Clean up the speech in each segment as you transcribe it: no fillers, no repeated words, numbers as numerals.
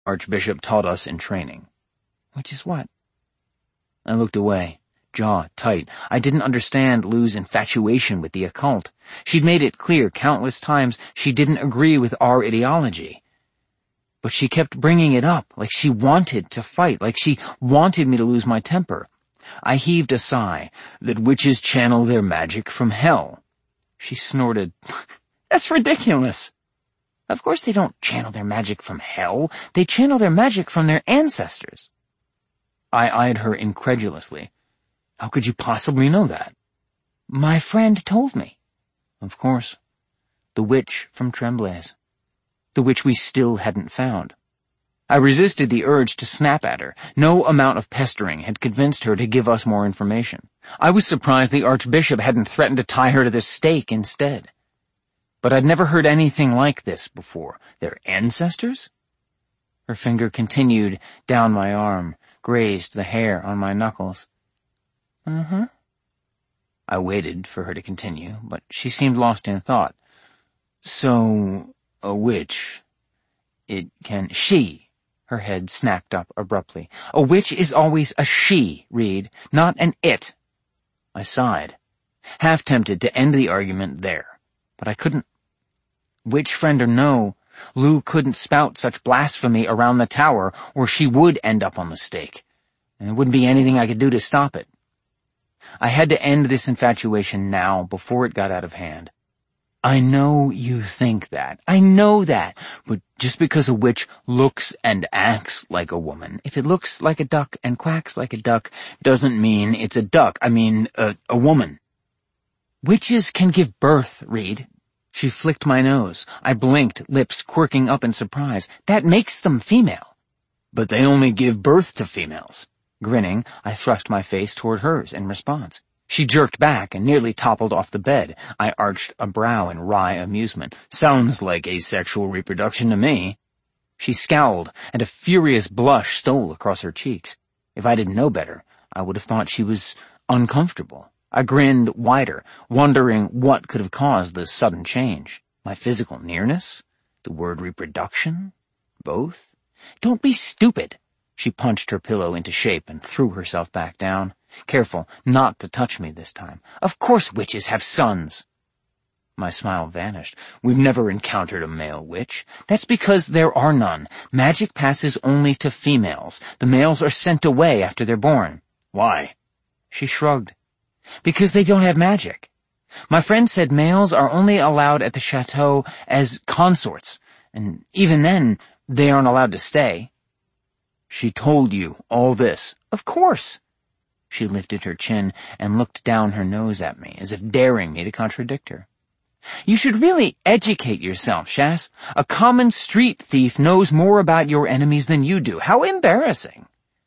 Archbishop taught us in training. Which is what? I looked away, jaw tight. I didn't understand Lou's infatuation with the occult. She'd made it clear countless times she didn't agree with our ideology. But she kept bringing it up, like she wanted to fight, like she wanted me to lose my temper. I heaved a sigh, that witches channel their magic from hell. She snorted. That's ridiculous. Of course they don't channel their magic from hell. They channel their magic from their ancestors. I eyed her incredulously. How could you possibly know that? My friend told me. Of course. The witch from Tremblay. The witch we still hadn't found. I resisted the urge to snap at her. No amount of pestering had convinced her to give us more information. I was surprised the Archbishop hadn't threatened to tie her to the stake instead. But I'd never heard anything like this before. Their ancestors? Her finger continued down my arm, grazed the hair on my knuckles. Uh-huh. I waited for her to continue, but she seemed lost in thought. So, a witch, she, her head snapped up abruptly. A witch is always a she, Reed, not an it. I sighed, half tempted to end the argument there, but I couldn't. Witch friend or no, Lou couldn't spout such blasphemy around the tower, or she would end up on the stake, and there wouldn't be anything I could do to stop it. I had to end this infatuation now, before it got out of hand. I know you think that. I know that. But just because a witch looks and acts like a woman, if it looks like a duck and quacks like a duck, doesn't mean it's a duck. I mean, a woman. Witches can give birth, Reed. She flicked my nose. I blinked, lips quirking up in surprise. That makes them female. But they only give birth to females. Grinning, I thrust my face toward hers in response. She jerked back and nearly toppled off the bed. I arched a brow in wry amusement. Sounds like asexual reproduction to me. She scowled, and a furious blush stole across her cheeks. If I didn't know better, I would have thought she was uncomfortable. I grinned wider, wondering what could have caused this sudden change. My physical nearness? The word reproduction? Both? Don't be stupid. She punched her pillow into shape and threw herself back down. Careful not to touch me this time. Of course witches have sons. My smile vanished. We've never encountered a male witch. That's because there are none. Magic passes only to females. The males are sent away after they're born. Why? She shrugged. Because they don't have magic. My friend said males are only allowed at the chateau as consorts, and even then, they aren't allowed to stay. She told you all this? Of course. She lifted her chin and looked down her nose at me, as if daring me to contradict her. You should really educate yourself, Shas. A common street thief knows more about your enemies than you do. How embarrassing.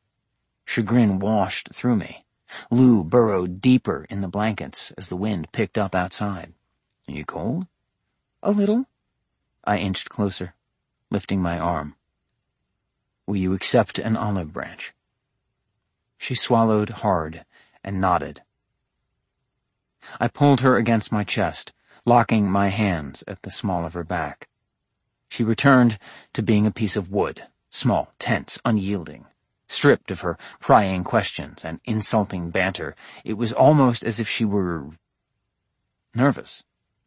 Chagrin washed through me. Lou burrowed deeper in the blankets as the wind picked up outside. Are you cold? A little. I inched closer, lifting my arm. Will you accept an olive branch? She swallowed hard and nodded. I pulled her against my chest, locking my hands at the small of her back. She returned to being a piece of wood, small, tense, unyielding. Stripped of her prying questions and insulting banter, it was almost as if she were nervous.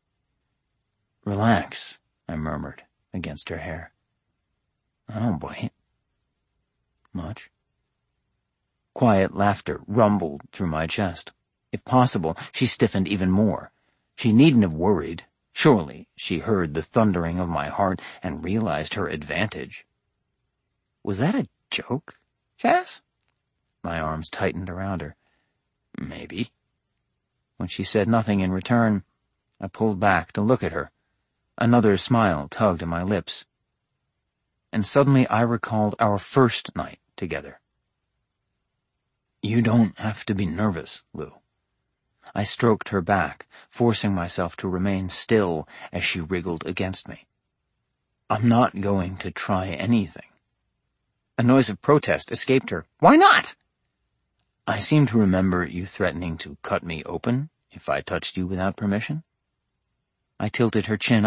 Relax, I murmured against her hair. I don't bite. Much. Quiet laughter rumbled through my chest. If possible, she stiffened even more. She needn't have worried. Surely she heard the thundering of my heart and realized her advantage. Was that a joke, Chas? My arms tightened around her. Maybe. When she said nothing in return, I pulled back to look at her. Another smile tugged at my lips. And suddenly I recalled our first night together. You don't have to be nervous, Lou. I stroked her back, forcing myself to remain still as she wriggled against me. I'm not going to try anything. A noise of protest escaped her. Why not? I seem to remember you threatening to cut me open if I touched you without permission. I tilted her chin up,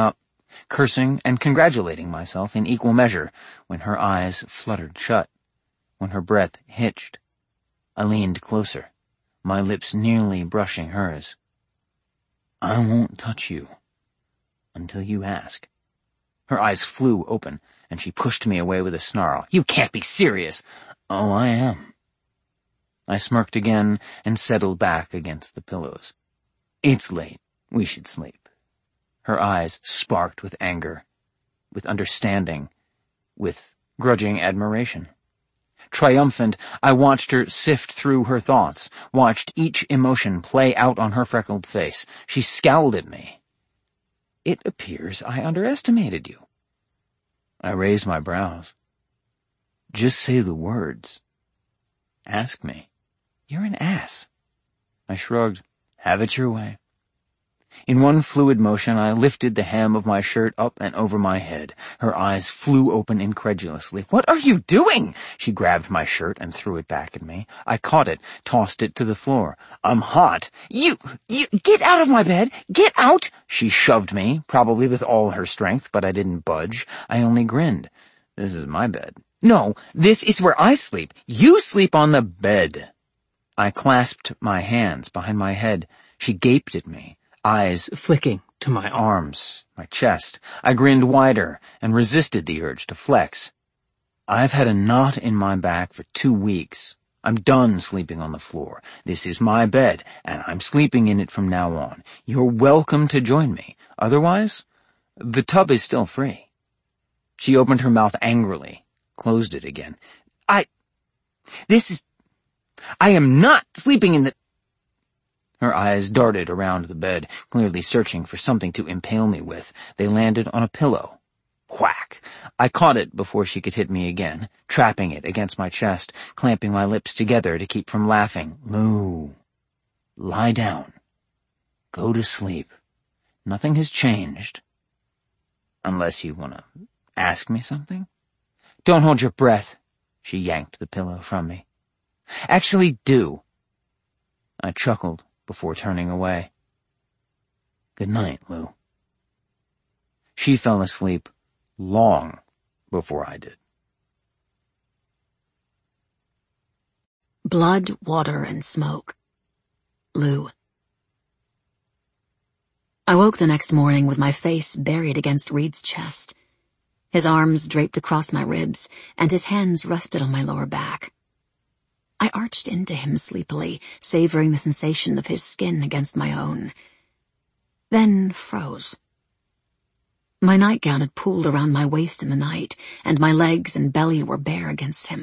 cursing and congratulating myself in equal measure when her eyes fluttered shut, when her breath hitched. I leaned closer, my lips nearly brushing hers. I won't touch you until you ask. Her eyes flew open, and she pushed me away with a snarl. You can't be serious. Oh, I am. I smirked again and settled back against the pillows. It's late. We should sleep. Her eyes sparked with anger, with understanding, with grudging admiration. Triumphant, I watched her sift through her thoughts, watched each emotion play out on her freckled face. She scowled at me. It appears I underestimated you. I raised my brows. Just say the words. Ask me. You're an ass. I shrugged. Have it your way. In one fluid motion, I lifted the hem of my shirt up and over my head. Her eyes flew open incredulously. What are you doing? She grabbed my shirt and threw it back at me. I caught it, tossed it to the floor. I'm hot. You, get out of my bed. Get out. She shoved me, probably with all her strength, but I didn't budge. I only grinned. This is my bed. No, this is where I sleep. You sleep on the bed. I clasped my hands behind my head. She gaped at me, eyes flicking to my arms, my chest. I grinned wider and resisted the urge to flex. I've had a knot in my back for 2 weeks. I'm done sleeping on the floor. This is my bed, and I'm sleeping in it from now on. You're welcome to join me. Otherwise, the tub is still free. She opened her mouth angrily, closed it again. I am not sleeping in the... Her eyes darted around the bed, clearly searching for something to impale me with. They landed on a pillow. Whack! I caught it before she could hit me again, trapping it against my chest, clamping my lips together to keep from laughing. Lou, lie down. Go to sleep. Nothing has changed. Unless you want to ask me something? Don't hold your breath. She yanked the pillow from me. Actually do. I chuckled before turning away. Good night, Lou. She fell asleep long before I did. Blood, water, and smoke. Lou. I woke the next morning with my face buried against Reed's chest. His arms draped across my ribs, and his hands rested on my lower back. I arched into him sleepily, savoring the sensation of his skin against my own. Then froze. My nightgown had pooled around my waist in the night, and my legs and belly were bare against him.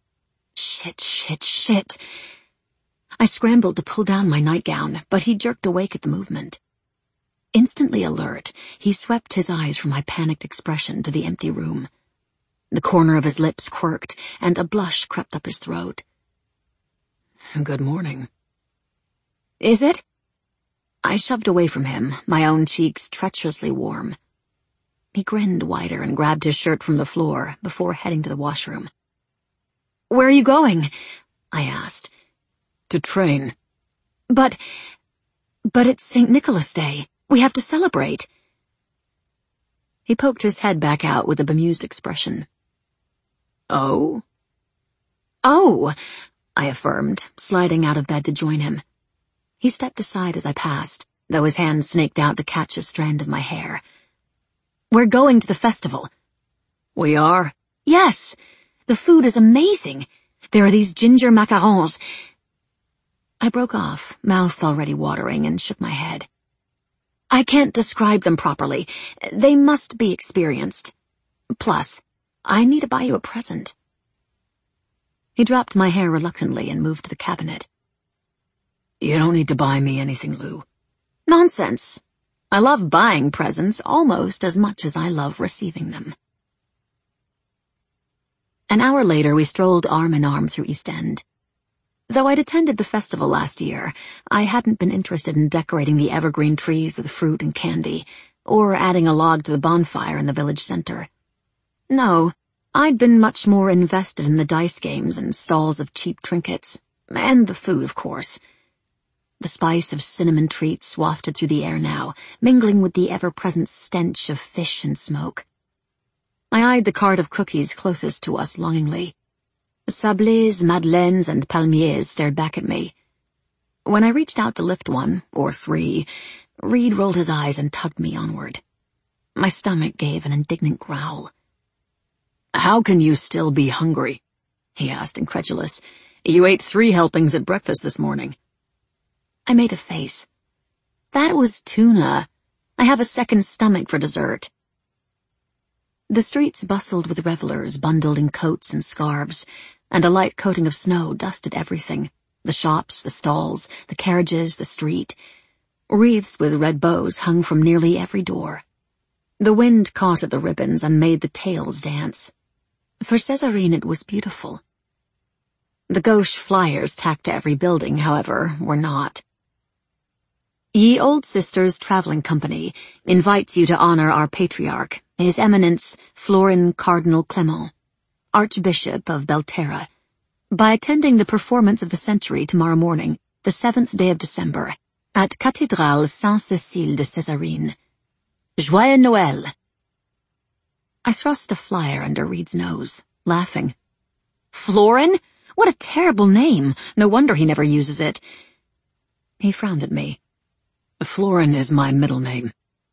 Shit. I scrambled to pull down my nightgown, but he jerked awake at the movement. Instantly alert, he swept his eyes from my panicked expression to the empty room. The corner of his lips quirked, and a blush crept up his throat. Good morning. Is it? I shoved away from him, my own cheeks treacherously warm. He grinned wider and grabbed his shirt from the floor before heading to the washroom. Where are you going? I asked. To train. But it's St. Nicholas Day. We have to celebrate. He poked his head back out with a bemused expression. Oh? Oh, I affirmed, sliding out of bed to join him. He stepped aside as I passed, though his hand snaked out to catch a strand of my hair. We're going to the festival. We are? Yes. The food is amazing. There are these ginger macarons. I broke off, mouth already watering, and shook my head. I can't describe them properly. They must be experienced. Plus, I need to buy you a present. He dropped my hair reluctantly and moved to the cabinet. You don't need to buy me anything, Lou. Nonsense. I love buying presents almost as much as I love receiving them. An hour later, we strolled arm in arm through East End. Though I'd attended the festival last year, I hadn't been interested in decorating the evergreen trees with fruit and candy, or adding a log to the bonfire in the village center. No, I'd been much more invested in the dice games and stalls of cheap trinkets, and the food, of course. The spice of cinnamon treats wafted through the air now, mingling with the ever-present stench of fish and smoke. I eyed the cart of cookies closest to us longingly. Sablés, Madeleines, and Palmiers stared back at me. When I reached out to lift one, or three, Reed rolled his eyes and tugged me onward. My stomach gave an indignant growl. "How can you still be hungry?" he asked, incredulous. "You ate 3 helpings at breakfast this morning." I made a face. "That was tuna. I have a second stomach for dessert." The streets bustled with revelers bundled in coats and scarves, and a light coating of snow dusted everything. The shops, the stalls, the carriages, the street. Wreaths with red bows hung from nearly every door. The wind caught at the ribbons and made the tails dance. For Césarine it was beautiful. The gauche flyers tacked to every building, however, were not. Ye Old Sisters Traveling Company invites you to honor our patriarch, His Eminence Florin Cardinal Clement, Archbishop of Belterra, by attending the performance of the century tomorrow morning, the 7th day of December, at Cathédrale Saint-Cécile de Césarine. Joyeux Noël! I thrust a flyer under Reed's nose, laughing. Florin? What a terrible name! No wonder he never uses it. He frowned at me. Florin is my middle name.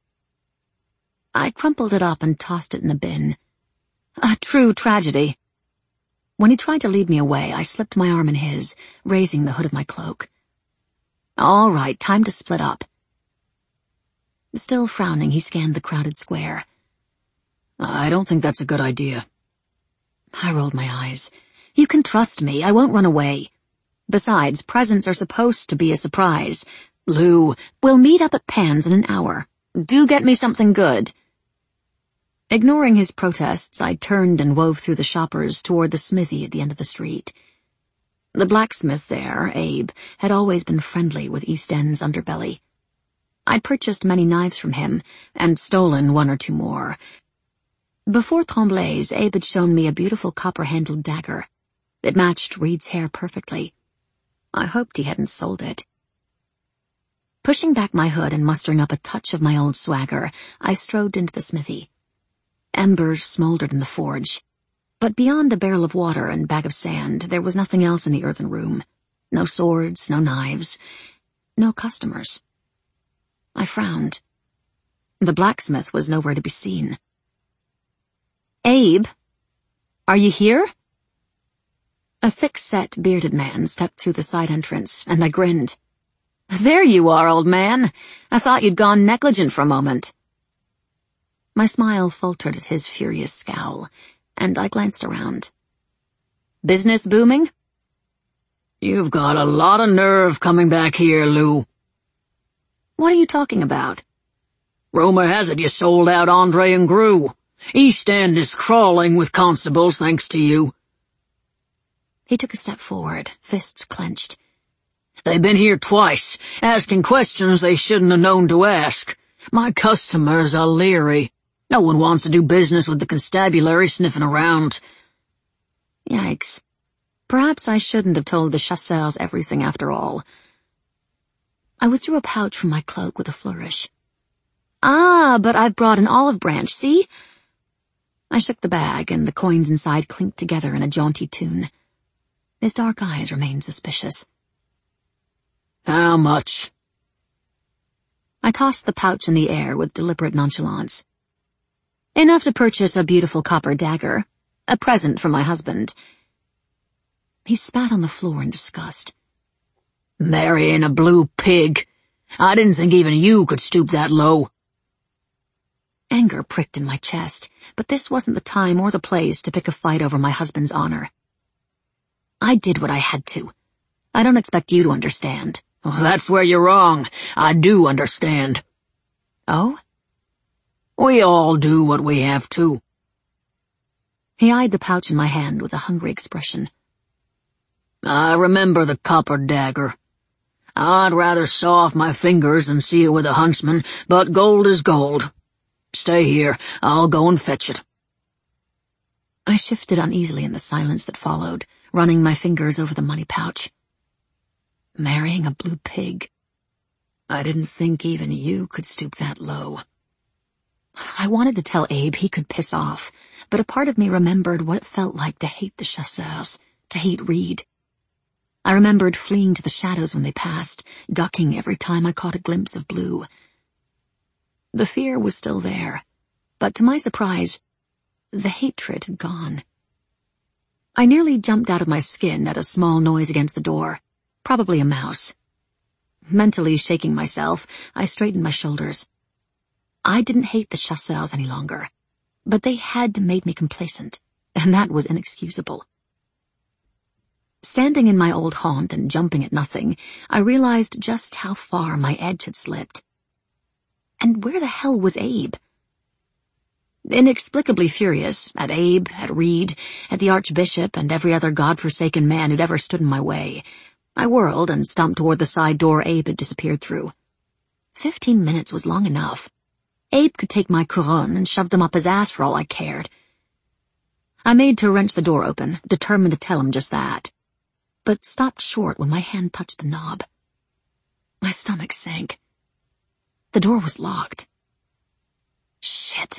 I crumpled it up and tossed it in the bin. A true tragedy. When he tried to lead me away, I slipped my arm in his, raising the hood of my cloak. All right, time to split up. Still frowning, he scanned the crowded square. I don't think that's a good idea. I rolled my eyes. You can trust me, I won't run away. Besides, presents are supposed to be a surprise. Lou, we'll meet up at Pan's in an hour. Do get me something good. Ignoring his protests, I turned and wove through the shoppers toward the smithy at the end of the street. The blacksmith there, Abe, had always been friendly with East End's underbelly. I'd purchased many knives from him, and stolen 1 or 2 more. Before Tremblay's, Abe had shown me a beautiful copper-handled dagger. It matched Reed's hair perfectly. I hoped he hadn't sold it. Pushing back my hood and mustering up a touch of my old swagger, I strode into the smithy. Embers smoldered in the forge. But beyond a barrel of water and bag of sand, there was nothing else in the earthen room. No swords, no knives, no customers. I frowned. The blacksmith was nowhere to be seen. Abe, are you here? A thick-set, bearded man stepped through the side entrance, and I grinned. There you are, old man. I thought you'd gone negligent for a moment. My smile faltered at his furious scowl, and I glanced around. Business booming? You've got a lot of nerve coming back here, Lou. What are you talking about? Rumor has it you sold out Andre and Gru. East End is crawling with constables thanks to you. He took a step forward, fists clenched. They've been here twice, asking questions they shouldn't have known to ask. My customers are leery. No one wants to do business with the constabulary sniffing around. Yikes. Perhaps I shouldn't have told the chasseurs everything after all. I withdrew a pouch from my cloak with a flourish. Ah, but I've brought an olive branch, see? I shook the bag, and the coins inside clinked together in a jaunty tune. His dark eyes remained suspicious. How much? I tossed the pouch in the air with deliberate nonchalance. Enough to purchase a beautiful copper dagger, a present from my husband. He spat on the floor in disgust. Marrying a blue pig. I didn't think even you could stoop that low. Anger pricked in my chest, but this wasn't the time or the place to pick a fight over my husband's honor. I did what I had to. I don't expect you to understand. Well, that's where you're wrong. I do understand. Oh? We all do what we have to. He eyed the pouch in my hand with a hungry expression. I remember the copper dagger. I'd rather saw off my fingers than see it with a huntsman, but gold is gold. Stay here. I'll go and fetch it. I shifted uneasily in the silence that followed, running my fingers over the money pouch. Marrying a blue pig. I didn't think even you could stoop that low. I wanted to tell Abe he could piss off, but a part of me remembered what it felt like to hate the chasseurs, to hate Reed. I remembered fleeing to the shadows when they passed, ducking every time I caught a glimpse of blue. The fear was still there, but to my surprise, the hatred had gone. I nearly jumped out of my skin at a small noise against the door, probably a mouse. Mentally shaking myself, I straightened my shoulders. I didn't hate the chasseurs any longer, but they had made me complacent, and that was inexcusable. Standing in my old haunt and jumping at nothing, I realized just how far my edge had slipped. And where the hell was Abe? Inexplicably furious, at Abe, at Reed, at the Archbishop, and every other godforsaken man who'd ever stood in my way, I whirled and stumped toward the side door Abe had disappeared through. 15 minutes was long enough. Abe could take my couronne and shove them up his ass for all I cared. I made to wrench the door open, determined to tell him just that, but stopped short when my hand touched the knob. My stomach sank. The door was locked. Shit.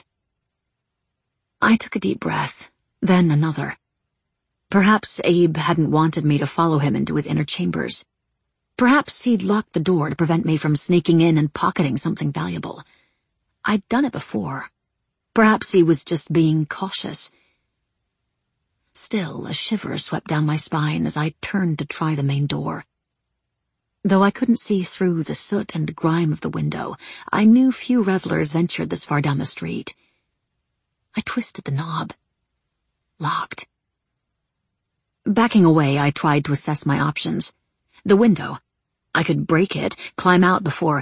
I took a deep breath, then another. Perhaps Abe hadn't wanted me to follow him into his inner chambers. Perhaps he'd locked the door to prevent me from sneaking in and pocketing something valuable. I'd done it before. Perhaps he was just being cautious. Still, a shiver swept down my spine as I turned to try the main door. Though I couldn't see through the soot and grime of the window, I knew few revelers ventured this far down the street. I twisted the knob. Locked. Backing away, I tried to assess my options. The window. I could break it, climb out before...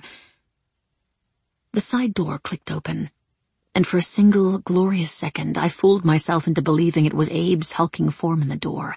The side door clicked open, and for a single glorious second I fooled myself into believing it was Abe's hulking form in the door.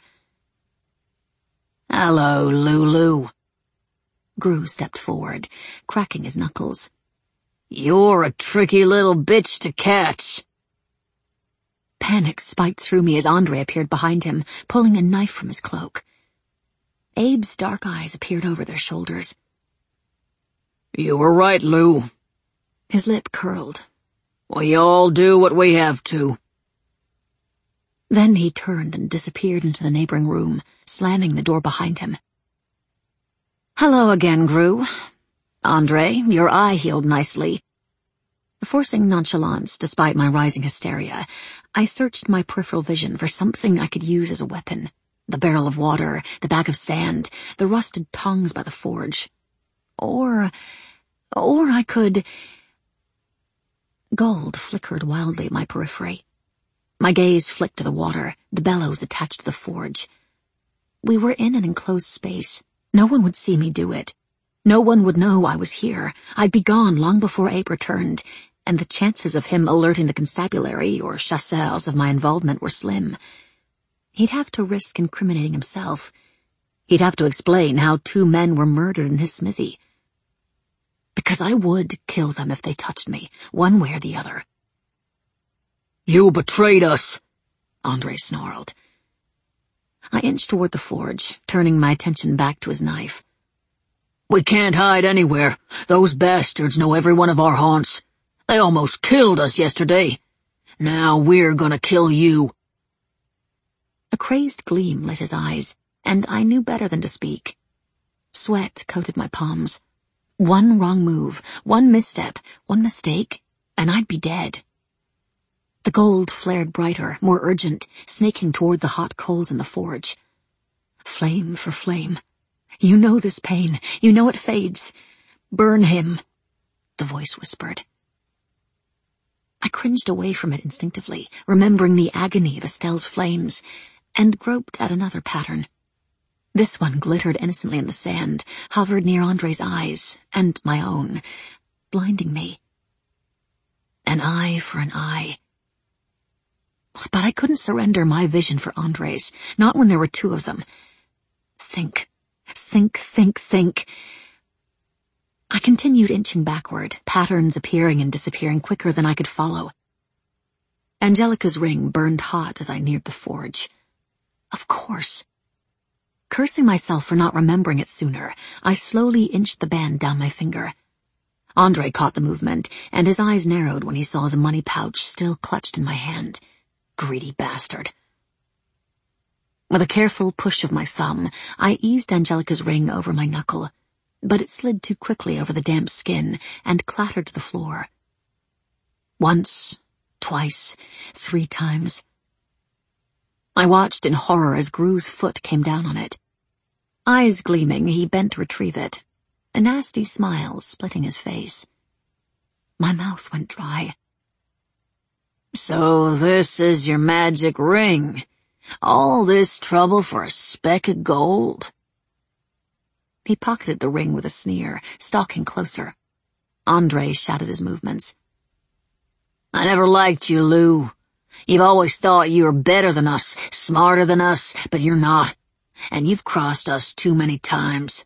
"Hello, Lulu." Gru stepped forward, cracking his knuckles. "You're a tricky little bitch to catch." Panic spiked through me as Andre appeared behind him, pulling a knife from his cloak. Abe's dark eyes appeared over their shoulders. "You were right, Lou." His lip curled. "We all do what we have to." Then he turned and disappeared into the neighboring room, slamming the door behind him. "Hello again, Gru. Andre, your eye healed nicely." Forcing nonchalance despite my rising hysteria, I searched my peripheral vision for something I could use as a weapon. The barrel of water, the bag of sand, the rusted tongs by the forge. Or I could... Gold flickered wildly at my periphery. My gaze flicked to the water, the bellows attached to the forge. We were in an enclosed space. No one would see me do it. No one would know I was here. I'd be gone long before Abe returned, and the chances of him alerting the constabulary or chasseurs of my involvement were slim. He'd have to risk incriminating himself. He'd have to explain how 2 men were murdered in his smithy. Because I would kill them if they touched me, one way or the other. "You betrayed us," Andre snarled. I inched toward the forge, turning my attention back to his knife. "We can't hide anywhere. Those bastards know every one of our haunts. They almost killed us yesterday. Now we're gonna kill you." A crazed gleam lit his eyes, and I knew better than to speak. Sweat coated my palms. One wrong move, one misstep, one mistake, and I'd be dead. The gold flared brighter, more urgent, snaking toward the hot coals in the forge. Flame for flame. "You know this pain. You know it fades. Burn him," the voice whispered. I cringed away from it instinctively, remembering the agony of Estelle's flames, and groped at another pattern. This one glittered innocently in the sand, hovered near Andre's eyes, and my own, blinding me. An eye for an eye. But I couldn't surrender my vision for Andre's, not when there were 2 of them. Think. I continued inching backward, patterns appearing and disappearing quicker than I could follow. Angelica's ring burned hot as I neared the forge. Of course. Cursing myself for not remembering it sooner, I slowly inched the band down my finger. Andre caught the movement, and his eyes narrowed when he saw the money pouch still clutched in my hand. Greedy bastard. With a careful push of my thumb, I eased Angelica's ring over my knuckle, but it slid too quickly over the damp skin and clattered to the floor. Once, twice, 3 times. I watched in horror as Gru's foot came down on it. Eyes gleaming, he bent to retrieve it, a nasty smile splitting his face. My mouth went dry. So this is your magic ring. All this trouble for a speck of gold? He pocketed the ring with a sneer, stalking closer. Andre shouted his movements. I never liked you, Lou. You've always thought you were better than us, smarter than us, but you're not. And you've crossed us too many times.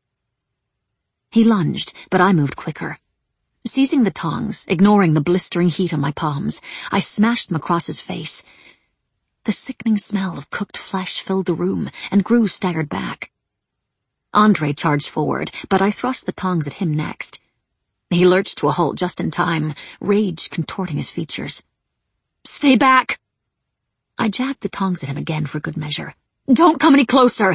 He lunged, but I moved quicker. Seizing the tongs, ignoring the blistering heat on my palms, I smashed them across his face. The sickening smell of cooked flesh filled the room, and Gru staggered back. Andre charged forward, but I thrust the tongs at him next. He lurched to a halt just in time, rage contorting his features. Stay back! I jabbed the tongs at him again for good measure. Don't come any closer!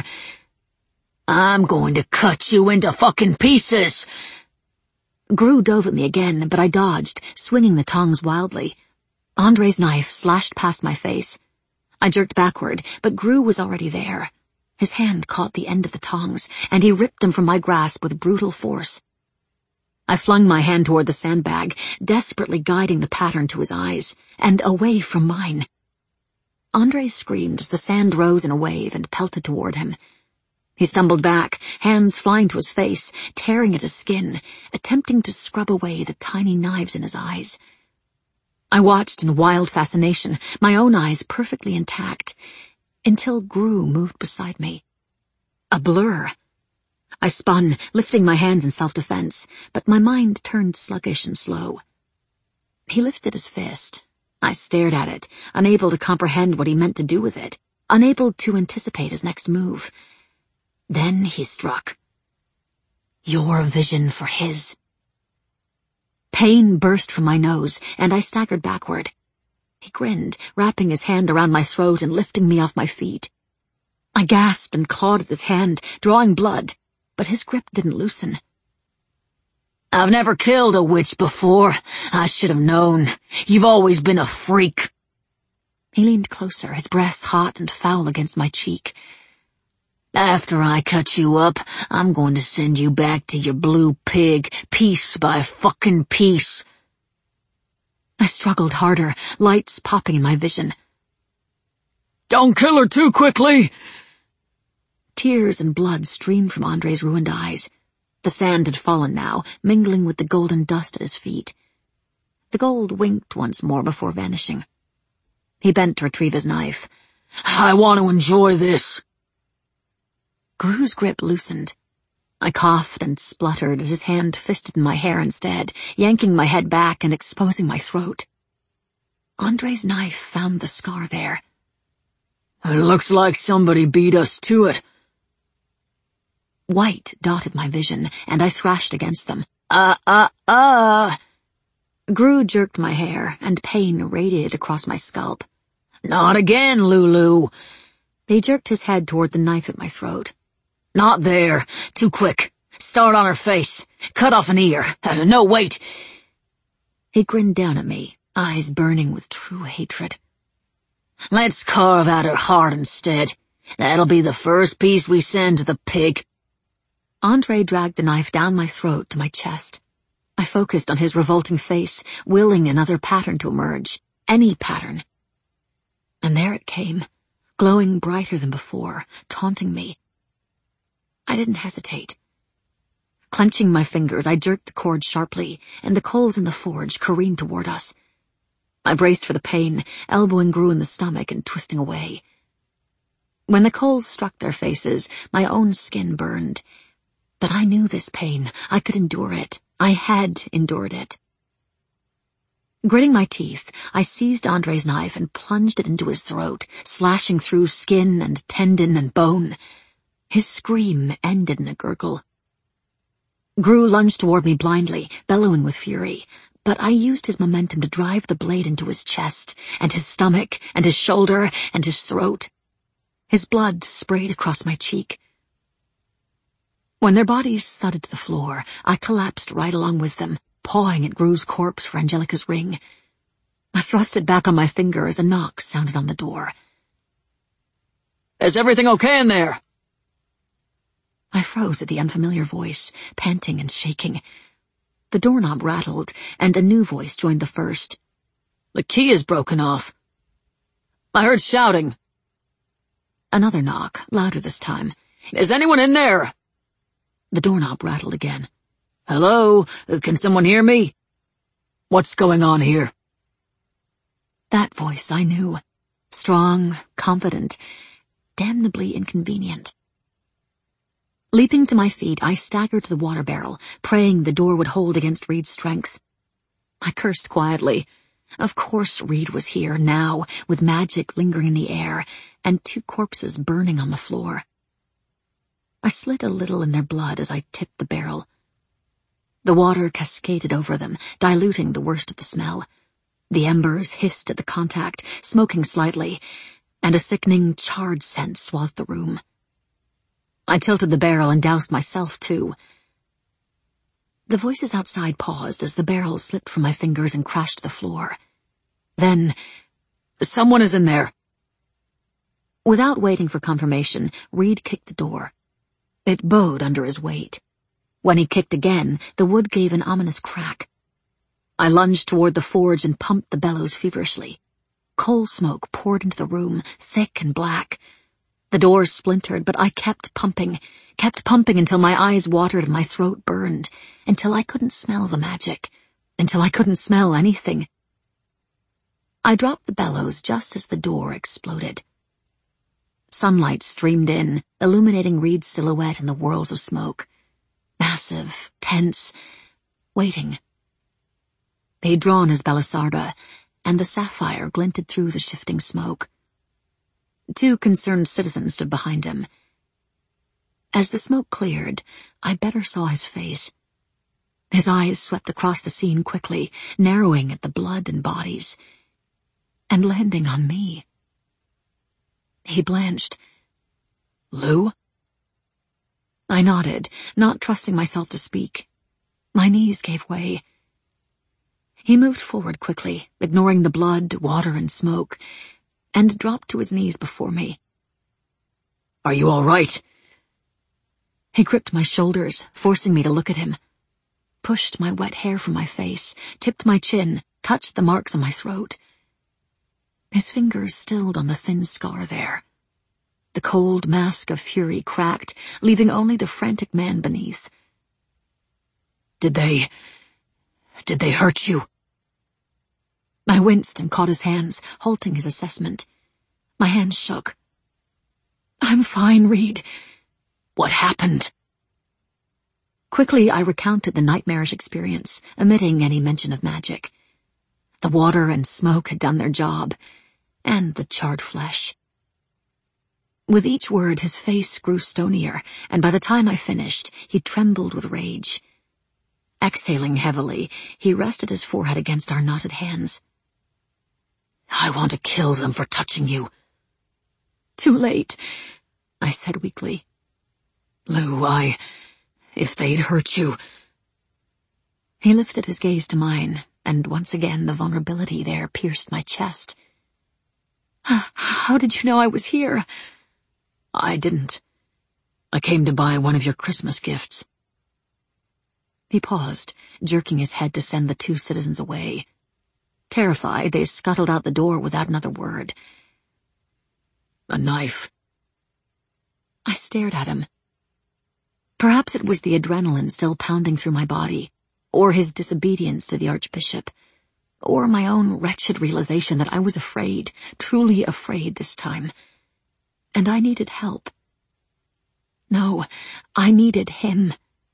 I'm going to cut you into fucking pieces! Gru dove at me again, but I dodged, swinging the tongs wildly. Andre's knife slashed past my face. I jerked backward, but Gru was already there. His hand caught the end of the tongs, and he ripped them from my grasp with brutal force. I flung my hand toward the sandbag, desperately guiding the pattern to his eyes, and away from mine. Andre screamed as the sand rose in a wave and pelted toward him. He stumbled back, hands flying to his face, tearing at his skin, attempting to scrub away the tiny knives in his eyes. I watched in wild fascination, my own eyes perfectly intact, until Gru moved beside me. A blur. I spun, lifting my hands in self-defense, but my mind turned sluggish and slow. He lifted his fist. I stared at it, unable to comprehend what he meant to do with it, unable to anticipate his next move. Then he struck. Your vision for his. Pain burst from my nose, and I staggered backward. He grinned, wrapping his hand around my throat and lifting me off my feet. I gasped and clawed at his hand, drawing blood, but his grip didn't loosen. I've never killed a witch before. I should have known. You've always been a freak. He leaned closer, his breath hot and foul against my cheek. After I cut you up, I'm going to send you back to your blue pig, piece by fucking piece. I struggled harder, lights popping in my vision. Don't kill her too quickly! Tears and blood streamed from Andre's ruined eyes. The sand had fallen now, mingling with the golden dust at his feet. The gold winked once more before vanishing. He bent to retrieve his knife. I want to enjoy this. Gru's grip loosened. I coughed and spluttered as his hand fisted in my hair instead, yanking my head back and exposing my throat. Andre's knife found the scar there. It looks like somebody beat us to it. White dotted my vision, and I thrashed against them. Gru jerked my hair, and pain radiated across my scalp. Not again, Lulu. He jerked his head toward the knife at my throat. Not there. Too quick. Start on her face. Cut off an ear. No, wait. He grinned down at me, eyes burning with true hatred. Let's carve out her heart instead. That'll be the first piece we send to the pig. Andre dragged the knife down my throat to my chest. I focused on his revolting face, willing another pattern to emerge. Any pattern. And there it came, glowing brighter than before, taunting me. I didn't hesitate. Clenching my fingers, I jerked the cord sharply, and the coals in the forge careened toward us. I braced for the pain, elbowing Gru in the stomach and twisting away. When the coals struck their faces, my own skin burned. But I knew this pain. I could endure it. I had endured it. Gritting my teeth, I seized Andre's knife and plunged it into his throat, slashing through skin and tendon and bone. His scream ended in a gurgle. Gru lunged toward me blindly, bellowing with fury, but I used his momentum to drive the blade into his chest, and his stomach, and his shoulder, and his throat. His blood sprayed across my cheek. When their bodies thudded to the floor, I collapsed right along with them, pawing at Gru's corpse for Angelica's ring. I thrust it back on my finger as a knock sounded on the door. "Is everything okay in there?" I froze at the unfamiliar voice, panting and shaking. The doorknob rattled, and a new voice joined the first. "The key is broken off. I heard shouting." Another knock, louder this time. "Is anyone in there?" The doorknob rattled again. "Hello? Can someone hear me? What's going on here?" That voice I knew. Strong, confident, damnably inconvenient. Leaping to my feet, I staggered to the water barrel, praying the door would hold against Reed's strength. I cursed quietly. Of course Reed was here now, with magic lingering in the air, and 2 corpses burning on the floor. I slid a little in their blood as I tipped the barrel. The water cascaded over them, diluting the worst of the smell. The embers hissed at the contact, smoking slightly, and a sickening, charred scent swathed the room. I tilted the barrel and doused myself, too. The voices outside paused as the barrel slipped from my fingers and crashed to the floor. Then, "Someone is in there." Without waiting for confirmation, Reed kicked the door. It bowed under his weight. When he kicked again, the wood gave an ominous crack. I lunged toward the forge and pumped the bellows feverishly. Coal smoke poured into the room, thick and black. The door splintered, but I kept pumping until my eyes watered and my throat burned, until I couldn't smell the magic, until I couldn't smell anything. I dropped the bellows just as the door exploded. Sunlight streamed in, illuminating Reed's silhouette in the whirls of smoke. Massive, tense, waiting. He'd drawn his Belisarda, and the sapphire glinted through the shifting smoke. 2 concerned citizens stood behind him. As the smoke cleared, I better saw his face. His eyes swept across the scene quickly, narrowing at the blood and bodies, and landing on me. He blanched. "Lou?" I nodded, not trusting myself to speak. My knees gave way. He moved forward quickly, ignoring the blood, water, and smoke, and dropped to his knees before me. "Are you all right?" He gripped my shoulders, forcing me to look at him. Pushed my wet hair from my face, tipped my chin, touched the marks on my throat. His fingers stilled on the thin scar there. The cold mask of fury cracked, leaving only the frantic man beneath. Did they hurt you?" I winced and caught his hands, halting his assessment. My hands shook. "I'm fine, Reed." "What happened?" Quickly I recounted the nightmarish experience, omitting any mention of magic. The water and smoke had done their job, and the charred flesh. With each word his face grew stonier, and by the time I finished, he trembled with rage. Exhaling heavily, he rested his forehead against our knotted hands. "I want to kill them for touching you." "Too late," I said weakly. "Lou, if they'd hurt you." He lifted his gaze to mine, and once again the vulnerability there pierced my chest. "How did you know I was here?" "I didn't. I came to buy one of your Christmas gifts." He paused, jerking his head to send the 2 citizens away. Terrified, they scuttled out the door without another word. "A knife." I stared at him. Perhaps it was the adrenaline still pounding through my body, or his disobedience to the Archbishop, or my own wretched realization that I was afraid, truly afraid this time. And I needed help. No, I needed him.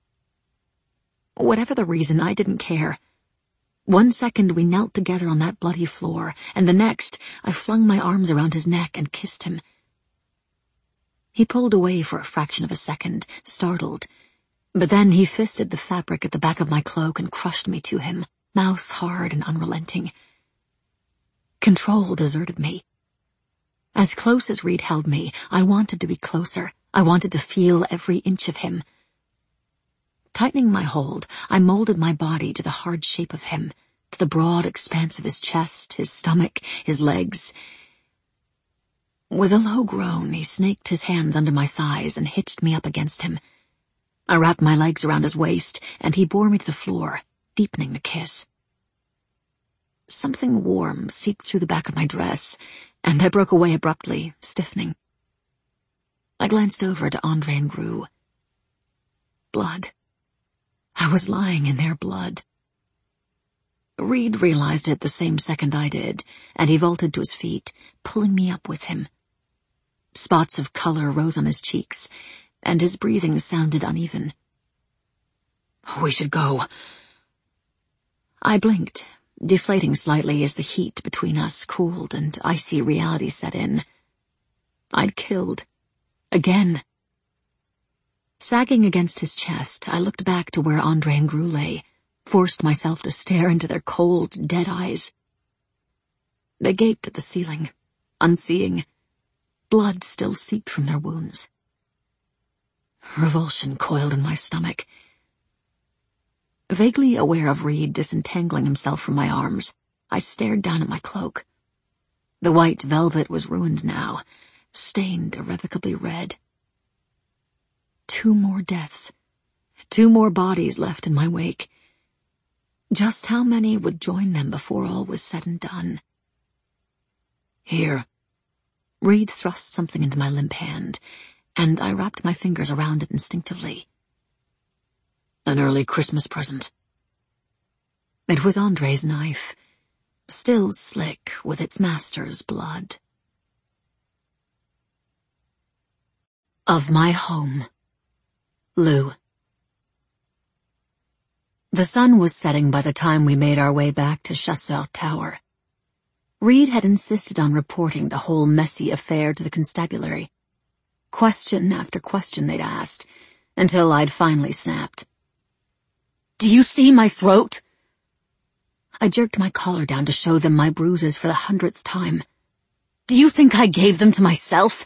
Whatever the reason, I didn't care. 1 second we knelt together on that bloody floor, and the next I flung my arms around his neck and kissed him. He pulled away for a fraction of a second, startled. But then he fisted the fabric at the back of my cloak and crushed me to him, mouth hard and unrelenting. Control deserted me. As close as Reed held me, I wanted to be closer. I wanted to feel every inch of him. Tightening my hold, I molded my body to the hard shape of him, to the broad expanse of his chest, his stomach, his legs. With a low groan, he snaked his hands under my thighs and hitched me up against him. I wrapped my legs around his waist, and he bore me to the floor, deepening the kiss. Something warm seeped through the back of my dress, and I broke away abruptly, stiffening. I glanced over to Andre and Gru. Blood. I was lying in their blood. Reed realized it the same second I did, and he vaulted to his feet, pulling me up with him. Spots of color rose on his cheeks, and his breathing sounded uneven. "We should go." I blinked, deflating slightly as the heat between us cooled and icy reality set in. I'd killed. Again. Sagging against his chest, I looked back to where Andre and Gru lay, forced myself to stare into their cold, dead eyes. They gaped at the ceiling, unseeing. Blood still seeped from their wounds. Revulsion coiled in my stomach. Vaguely aware of Reed disentangling himself from my arms, I stared down at my cloak. The white velvet was ruined now, stained irrevocably red. 2 more deaths. 2 more bodies left in my wake. Just how many would join them before all was said and done? Here. Reed thrust something into my limp hand, and I wrapped my fingers around it instinctively. An early Christmas present. It was Andre's knife, still slick with its master's blood. Of my home. Lou. The sun was setting by the time we made our way back to Chasseur Tower. Reed had insisted on reporting the whole messy affair to the constabulary. Question after question they'd asked, until I'd finally snapped. "Do you see my throat?" I jerked my collar down to show them my bruises for the 100th time. "Do you think I gave them to myself?"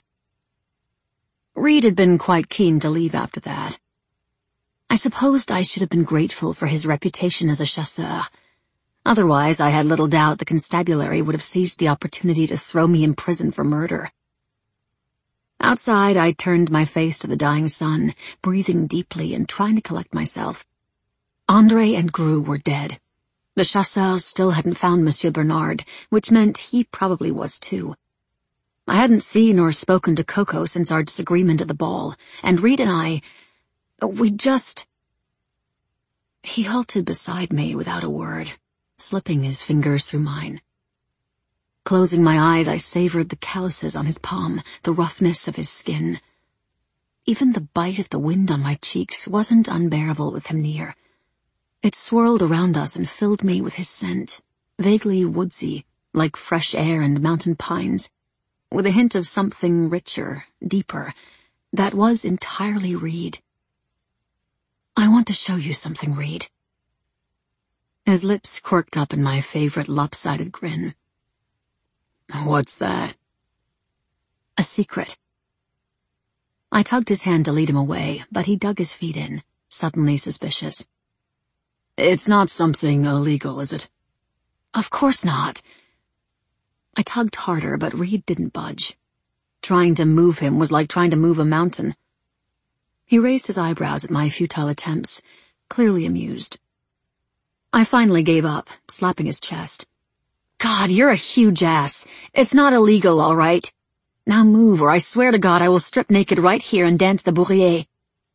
Reed had been quite keen to leave after that. I supposed I should have been grateful for his reputation as a chasseur. Otherwise, I had little doubt the constabulary would have seized the opportunity to throw me in prison for murder. Outside, I turned my face to the dying sun, breathing deeply and trying to collect myself. Andre and Gru were dead. The chasseurs still hadn't found Monsieur Bernard, which meant he probably was too. I hadn't seen or spoken to Coco since our disagreement at the ball, and Reed and we just... He halted beside me without a word, slipping his fingers through mine. Closing my eyes, I savored the calluses on his palm, the roughness of his skin. Even the bite of the wind on my cheeks wasn't unbearable with him near. It swirled around us and filled me with his scent, vaguely woodsy, like fresh air and mountain pines, with a hint of something richer, deeper, that was entirely Reed. "I want to show you something, Reed." His lips quirked up in my favorite lopsided grin. "What's that?" "A secret." I tugged his hand to lead him away, but he dug his feet in, suddenly suspicious. "It's not something illegal, is it?" "Of course not." I tugged harder, but Reed didn't budge. Trying to move him was like trying to move a mountain. He raised his eyebrows at my futile attempts, clearly amused. I finally gave up, slapping his chest. "God, you're a huge ass. It's not illegal, all right. Now move, or I swear to God I will strip naked right here and dance the bourrier."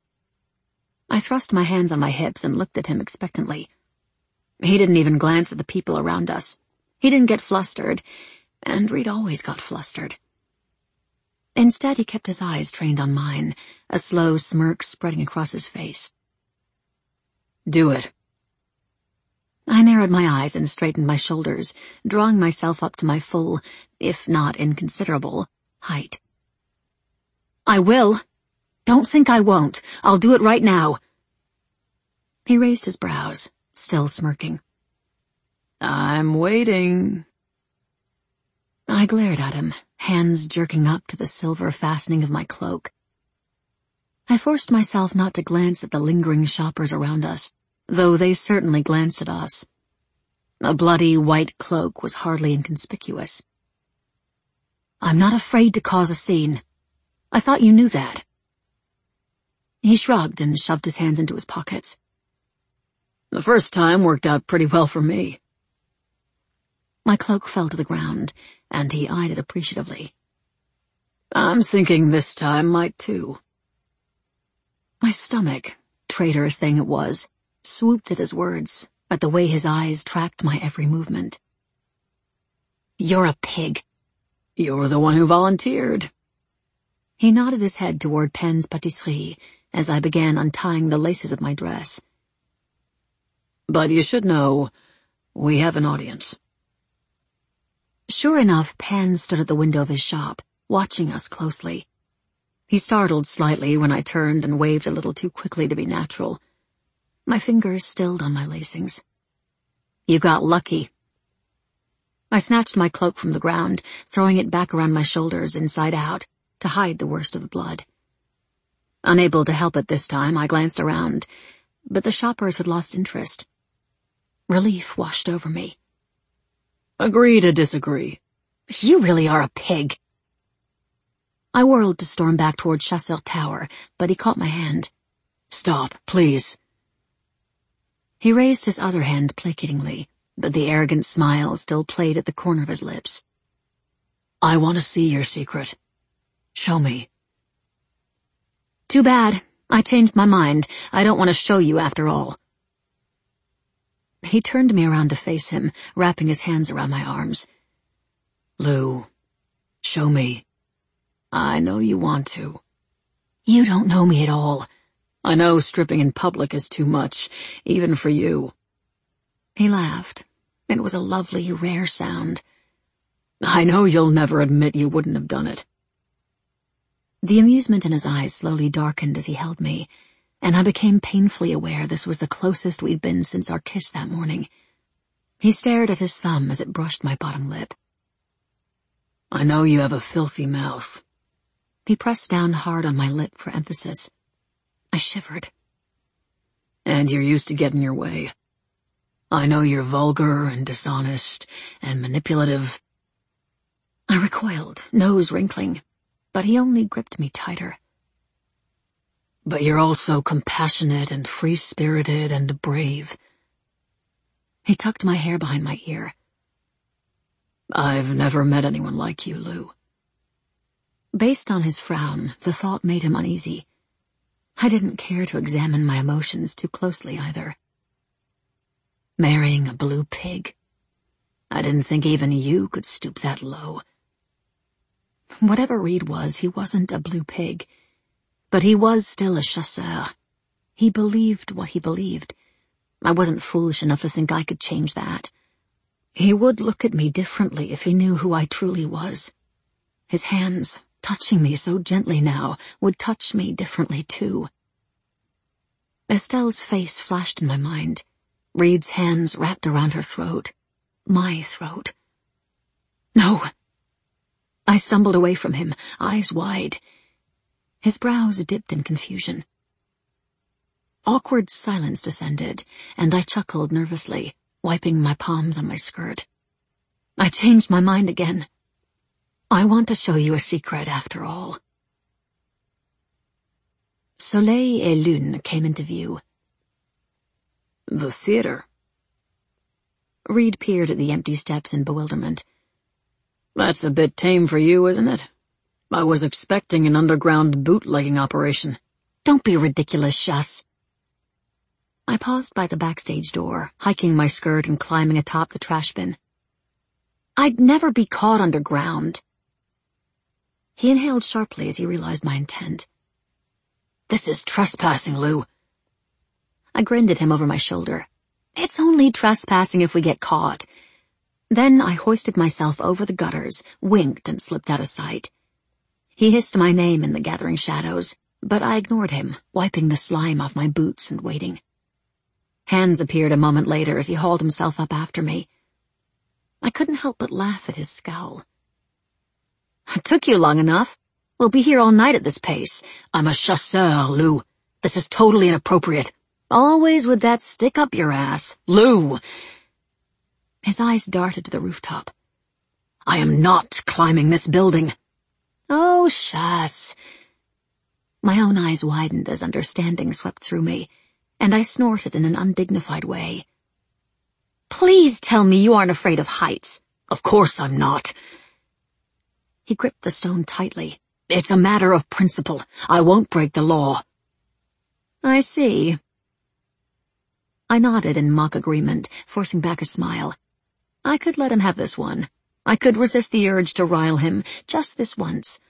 I thrust my hands on my hips and looked at him expectantly. He didn't even glance at the people around us. He didn't get flustered, and Reed always got flustered. Instead, he kept his eyes trained on mine, a slow smirk spreading across his face. "Do it." I narrowed my eyes and straightened my shoulders, drawing myself up to my full, if not inconsiderable, height. I will. Don't think I won't. I'll do it right now. He raised his brows, still smirking. I'm waiting. I glared at him, hands jerking up to the silver fastening of my cloak. I forced myself not to glance at the lingering shoppers around us, though they certainly glanced at us. A bloody white cloak was hardly inconspicuous. I'm not afraid to cause a scene. I thought you knew that. He shrugged and shoved his hands into his pockets. The first time worked out pretty well for me. My cloak fell to the ground, and he eyed it appreciatively. I'm thinking this time might too. My stomach, traitorous thing it was, swooped at his words, at the way his eyes tracked my every movement. You're a pig. You're the one who volunteered. He nodded his head toward Pen's Patisserie as I began untying the laces of my dress. But you should know, we have an audience. Sure enough, Pan stood at the window of his shop, watching us closely. He startled slightly when I turned and waved a little too quickly to be natural. My fingers stilled on my lacings. You got lucky. I snatched my cloak from the ground, throwing it back around my shoulders inside out, to hide the worst of the blood. Unable to help it this time, I glanced around, but the shoppers had lost interest. Relief washed over me. Agree to disagree. You really are a pig. I whirled to storm back toward Chasseur Tower, but he caught my hand. Stop, please. He raised his other hand placatingly, but the arrogant smile still played at the corner of his lips. I want to see your secret. Show me. Too bad. I changed my mind. I don't want to show you after all. He turned me around to face him, wrapping his hands around my arms. Lou, show me. I know you want to. You don't know me at all. I know stripping in public is too much, even for you. He laughed. It was a lovely, rare sound. I know you'll never admit you wouldn't have done it. The amusement in his eyes slowly darkened as he held me, and I became painfully aware this was the closest we'd been since our kiss that morning. He stared at his thumb as it brushed my bottom lip. I know you have a filthy mouth. He pressed down hard on my lip for emphasis. I shivered. And you're used to getting your way. I know you're vulgar and dishonest and manipulative. I recoiled, nose wrinkling, but he only gripped me tighter. But you're also compassionate and free-spirited and brave. He tucked my hair behind my ear. I've never met anyone like you, Lou. Based on his frown, the thought made him uneasy. I didn't care to examine my emotions too closely either. Marrying a blue pig? I didn't think even you could stoop that low. Whatever Reed was, he wasn't a blue pig. But he was still a chasseur. He believed what he believed. I wasn't foolish enough to think I could change that. He would look at me differently if he knew who I truly was. His hands, touching me so gently now, would touch me differently too. Estelle's face flashed in my mind. Reed's hands wrapped around her throat. My throat. No. I stumbled away from him, eyes wide. His brows dipped in confusion. Awkward silence descended, and I chuckled nervously, wiping my palms on my skirt. I changed my mind again. I want to show you a secret after all. Soleil et Lune came into view. The theater. Reed peered at the empty steps in bewilderment. That's a bit tame for you, isn't it? I was expecting an underground bootlegging operation. Don't be ridiculous, Chasse. I paused by the backstage door, hiking my skirt and climbing atop the trash bin. I'd never be caught underground. He inhaled sharply as he realized my intent. This is trespassing, Lou. I grinned at him over my shoulder. It's only trespassing if we get caught. Then I hoisted myself over the gutters, winked, and slipped out of sight. He hissed my name in the gathering shadows, but I ignored him, wiping the slime off my boots and waiting. Hands appeared a moment later as he hauled himself up after me. I couldn't help but laugh at his scowl. "It took you long enough. We'll be here all night at this pace. I'm a chasseur, Lou. This is totally inappropriate. Always with that stick up your ass. Lou!" His eyes darted to the rooftop. "I am not climbing this building." "Oh, shush." My own eyes widened as understanding swept through me, and I snorted in an undignified way. "Please tell me you aren't afraid of heights." "Of course I'm not." He gripped the stone tightly. "It's a matter of principle. I won't break the law." "I see." I nodded in mock agreement, forcing back a smile. I could let him have this one. I could resist the urge to rile him, just this once.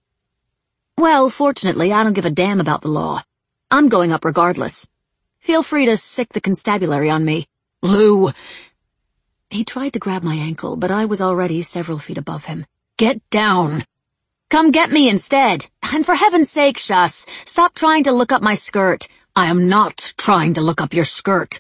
"Well, fortunately, I don't give a damn about the law. I'm going up regardless. Feel free to sick the constabulary on me." "Lou!" He tried to grab my ankle, but I was already several feet above him. "Get down!" "Come get me instead. And for heaven's sake, Shas, stop trying to look up my skirt." "I am not trying to look up your skirt."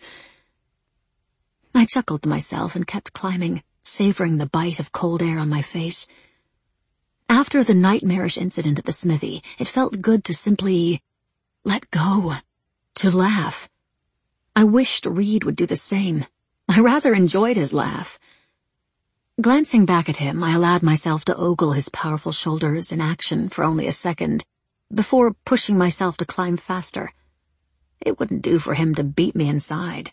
I chuckled to myself and kept climbing, savoring the bite of cold air on my face. After the nightmarish incident at the smithy, it felt good to simply let go, to laugh. I wished Reed would do the same. I rather enjoyed his laugh. Glancing back at him, I allowed myself to ogle his powerful shoulders in action for only a second, before pushing myself to climb faster. It wouldn't do for him to beat me inside.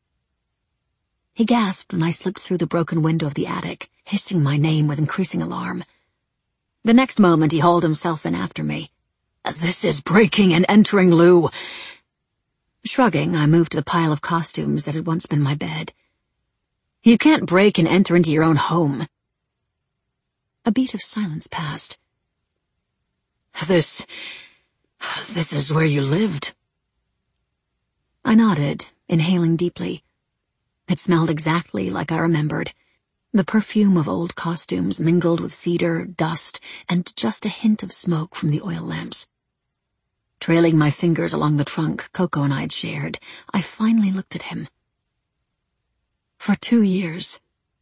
He gasped when I slipped through the broken window of the attic, hissing my name with increasing alarm. The next moment he hauled himself in after me. "This is breaking and entering, Lou." Shrugging, I moved to the pile of costumes that had once been my bed. "You can't break and enter into your own home." A beat of silence passed. This is where you lived?" I nodded, inhaling deeply. It smelled exactly like I remembered. The perfume of old costumes mingled with cedar, dust, and just a hint of smoke from the oil lamps. Trailing my fingers along the trunk Coco and I had shared, I finally looked at him. For 2 years.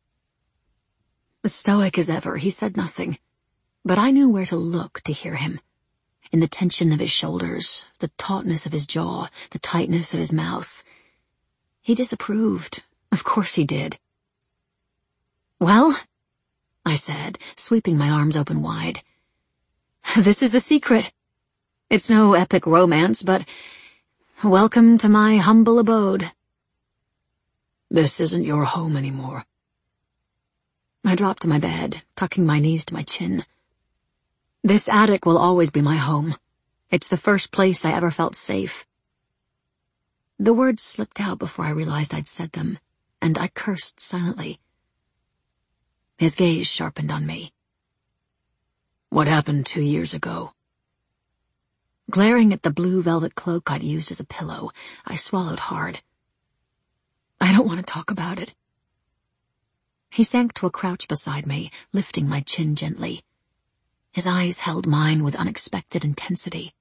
As stoic as ever, he said nothing, but I knew where to look to hear him. In the tension of his shoulders, the tautness of his jaw, the tightness of his mouth. He disapproved. Of course he did. "Well," I said, sweeping my arms open wide, "this is the secret. It's no epic romance, but welcome to my humble abode." "This isn't your home anymore." I dropped to my bed, tucking my knees to my chin. "This attic will always be my home. It's the first place I ever felt safe." The words slipped out before I realized I'd said them, and I cursed silently. His gaze sharpened on me. "What happened 2 years ago?" Glaring at the blue velvet cloak I'd used as a pillow, I swallowed hard. "I don't want to talk about it." He sank to a crouch beside me, lifting my chin gently. His eyes held mine with unexpected intensity.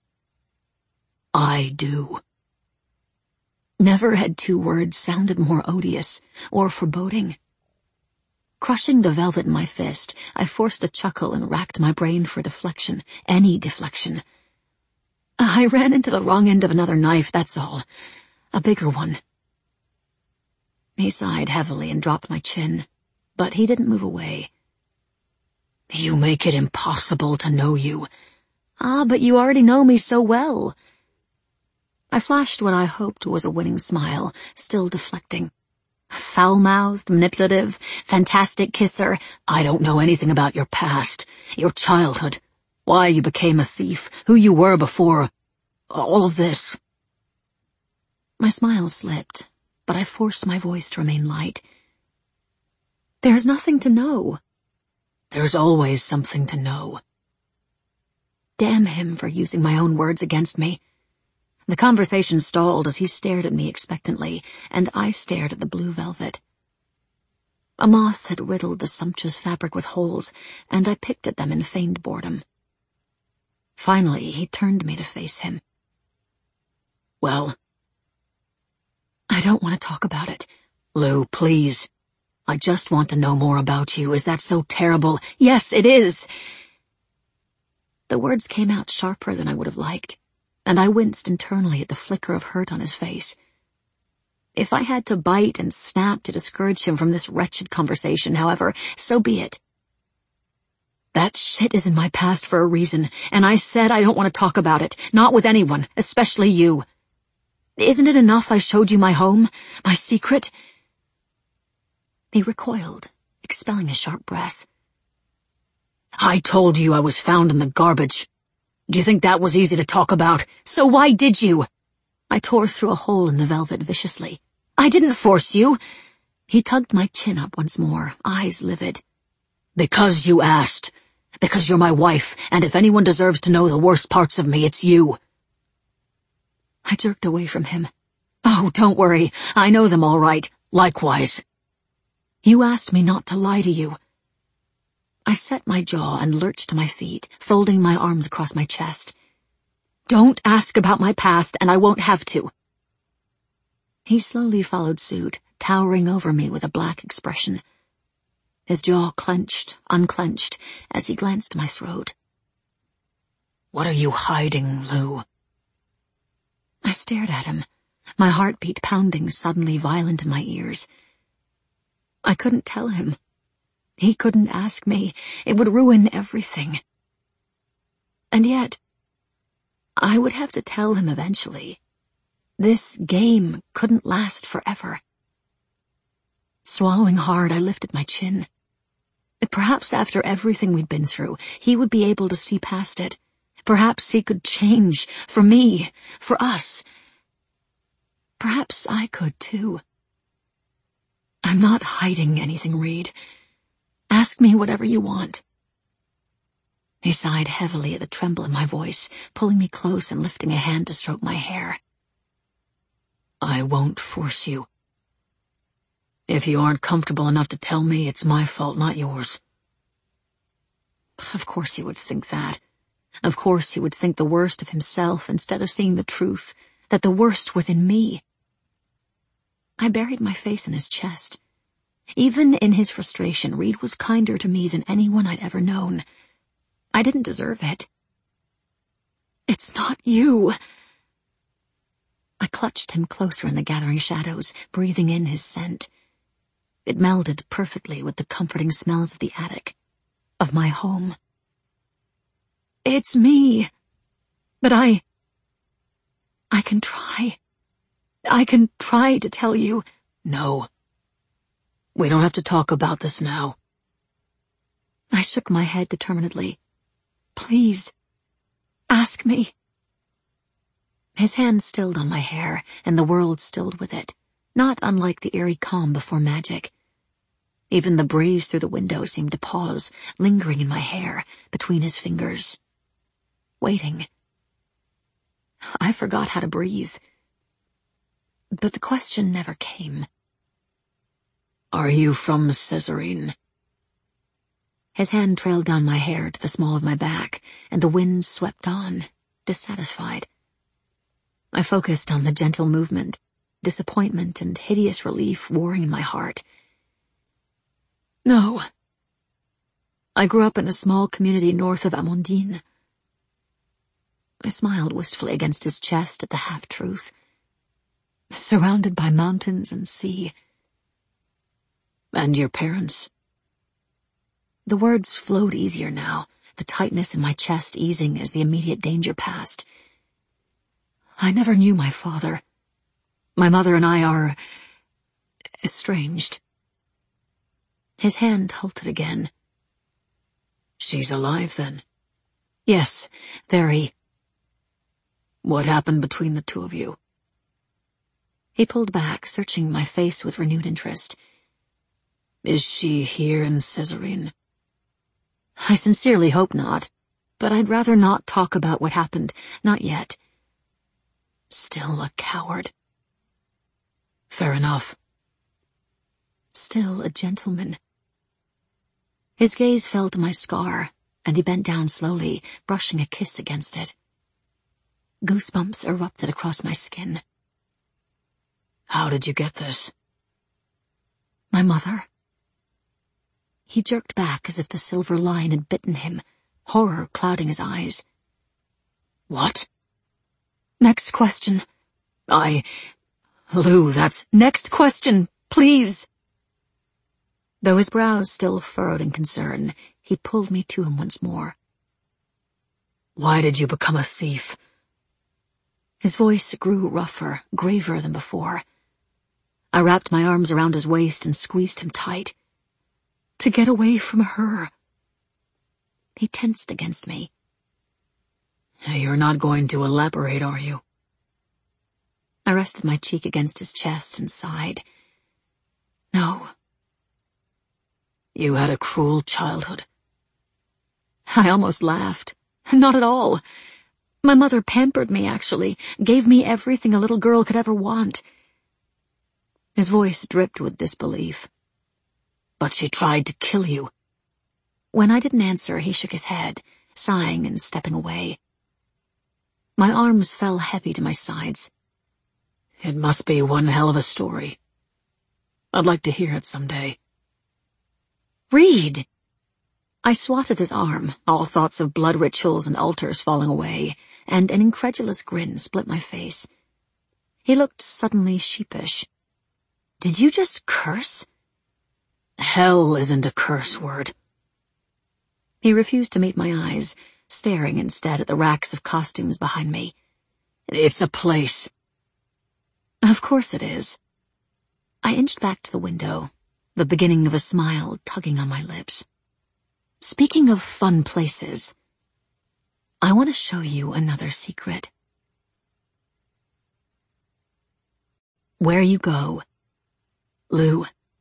"I do." Never had 2 words sounded more odious or foreboding. Crushing the velvet in my fist, I forced a chuckle and racked my brain for a deflection, any deflection. "I ran into the wrong end of another knife, that's all. A bigger one." He sighed heavily and dropped my chin, but he didn't move away. "You make it impossible to know you." "Ah, but you already know me so well." I flashed what I hoped was a winning smile, still deflecting. "Foul-mouthed, manipulative, fantastic kisser. I don't know anything about your past, your childhood, why you became a thief, who you were before all of this." My smile slipped, but I forced my voice to remain light. "There's nothing to know." "There's always something to know." Damn him for using my own words against me. The conversation stalled as he stared at me expectantly, and I stared at the blue velvet. A moth had riddled the sumptuous fabric with holes, and I picked at them in feigned boredom. Finally, he turned me to face him. Well? I don't want to talk about it. Lou, please. I just want to know more about you. Is that so terrible? Yes, it is. The words came out sharper than I would have liked, and I winced internally at the flicker of hurt on his face. If I had to bite and snap to discourage him from this wretched conversation, however, so be it. That shit is in my past for a reason, and I said I don't want to talk about it, not with anyone, especially you. Isn't it enough I showed you my home, my secret? He recoiled, expelling a sharp breath. I told you I was found in the garbage. Do you think that was easy to talk about? So why did you? I tore through a hole in the velvet viciously. I didn't force you. He tugged my chin up once more, eyes livid. Because you asked. Because you're my wife, and if anyone deserves to know the worst parts of me, it's you. I jerked away from him. Oh, don't worry. I know them all right. Likewise. You asked me not to lie to you. I set my jaw and lurched to my feet, folding my arms across my chest. Don't ask about my past, and I won't have to. He slowly followed suit, towering over me with a black expression. His jaw clenched, unclenched, as he glanced at my throat. What are you hiding, Lou? I stared at him, my heartbeat pounding suddenly violent in my ears. I couldn't tell him. He couldn't ask me. It would ruin everything. And yet, I would have to tell him eventually. This game couldn't last forever. Swallowing hard, I lifted my chin. Perhaps after everything we'd been through, he would be able to see past it. Perhaps he could change, for me, for us. Perhaps I could, too. I'm not hiding anything, Reed. Ask me whatever you want. He sighed heavily at the tremble in my voice, pulling me close and lifting a hand to stroke my hair. I won't force you. If you aren't comfortable enough to tell me, it's my fault, not yours. Of course he would think that. Of course he would think the worst of himself instead of seeing the truth, that the worst was in me. I buried my face in his chest. Even in his frustration, Reed was kinder to me than anyone I'd ever known. I didn't deserve it. It's not you. I clutched him closer in the gathering shadows, breathing in his scent. It melded perfectly with the comforting smells of the attic, of my home. It's me. But I can try. I can try to tell you. No. We don't have to talk about this now. I shook my head determinedly. Please, ask me. His hand stilled on my hair, and the world stilled with it, not unlike the eerie calm before magic. Even the breeze through the window seemed to pause, lingering in my hair, between his fingers. Waiting. I forgot how to breathe. But the question never came. Are you from Césarine? His hand trailed down my hair to the small of my back, and the wind swept on, dissatisfied. I focused on the gentle movement, disappointment and hideous relief warring in my heart. No. I grew up in a small community north of Amandine. I smiled wistfully against his chest at the half-truth. Surrounded by mountains and sea. And your parents? The words flowed easier now, the tightness in my chest easing as the immediate danger passed. I never knew my father. My mother and I are estranged. His hand halted again. She's alive, then? Yes, very. What happened between the two of you? He pulled back, searching my face with renewed interest. Is she here in Césarine? I sincerely hope not, but I'd rather not talk about what happened, not yet. Still a coward. Fair enough. Still a gentleman. His gaze fell to my scar, and he bent down slowly, brushing a kiss against it. Goosebumps erupted across my skin. How did you get this? My mother. He jerked back as if the silver line had bitten him, horror clouding his eyes. What? Next question. Lou, that's... Next question, please. Though his brows still furrowed in concern, he pulled me to him once more. Why did you become a thief? His voice grew rougher, graver than before. I wrapped my arms around his waist and squeezed him tight. To get away from her. He tensed against me. You're not going to elaborate, are you? I rested my cheek against his chest and sighed. No. You had a cruel childhood. I almost laughed. Not at all. My mother pampered me, actually, gave me everything a little girl could ever want. His voice dripped with disbelief. But she tried to kill you. When I didn't answer, he shook his head, sighing and stepping away. My arms fell heavy to my sides. It must be one hell of a story. I'd like to hear it someday. Read! I swatted his arm, all thoughts of blood rituals and altars falling away, and an incredulous grin split my face. He looked suddenly sheepish. Did you just curse? Hell isn't a curse word. He refused to meet my eyes, staring instead at the racks of costumes behind me. It's a place. Of course it is. I inched back to the window, the beginning of a smile tugging on my lips. Speaking of fun places, I want to show you another secret. Where you go, Lou.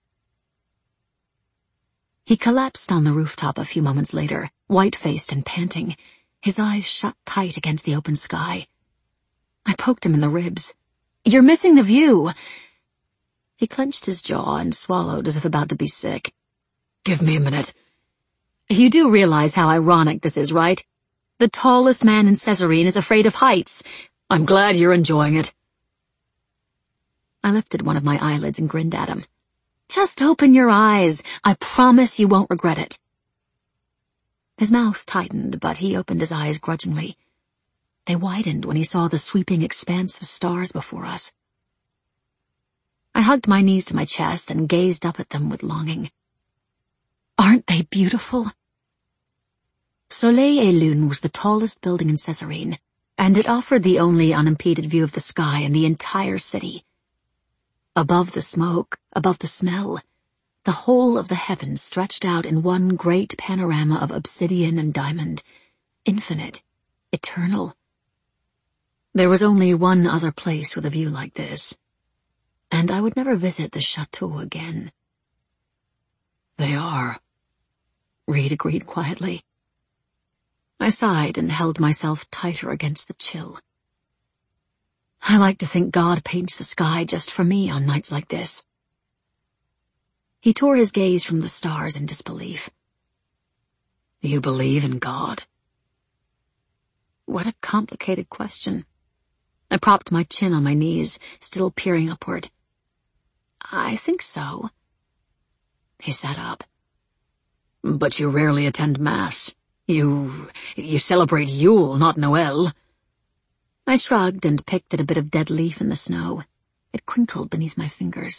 He collapsed on the rooftop a few moments later, white-faced and panting, his eyes shut tight against the open sky. I poked him in the ribs. You're missing the view. He clenched his jaw and swallowed as if about to be sick. Give me a minute. You do realize how ironic this is, right? The tallest man in Caesarine is afraid of heights. I'm glad you're enjoying it. I lifted one of my eyelids and grinned at him. Just open your eyes. I promise you won't regret it. His mouth tightened, but he opened his eyes grudgingly. They widened when he saw the sweeping expanse of stars before us. I hugged my knees to my chest and gazed up at them with longing. Aren't they beautiful? Soleil et Lune was the tallest building in Caesarine, and it offered the only unimpeded view of the sky in the entire city. Above the smoke, above the smell, the whole of the heavens stretched out in one great panorama of obsidian and diamond, infinite, eternal. There was only one other place with a view like this, and I would never visit the chateau again. They are, Reed agreed quietly. I sighed and held myself tighter against the chill. I like to think God paints the sky just for me on nights like this. He tore his gaze from the stars in disbelief. You believe in God? What a complicated question. I propped my chin on my knees, still peering upward. I think so. He sat up. But you rarely attend Mass. You celebrate Yule, not Noel. I shrugged and picked at a bit of dead leaf in the snow. It crinkled beneath my fingers.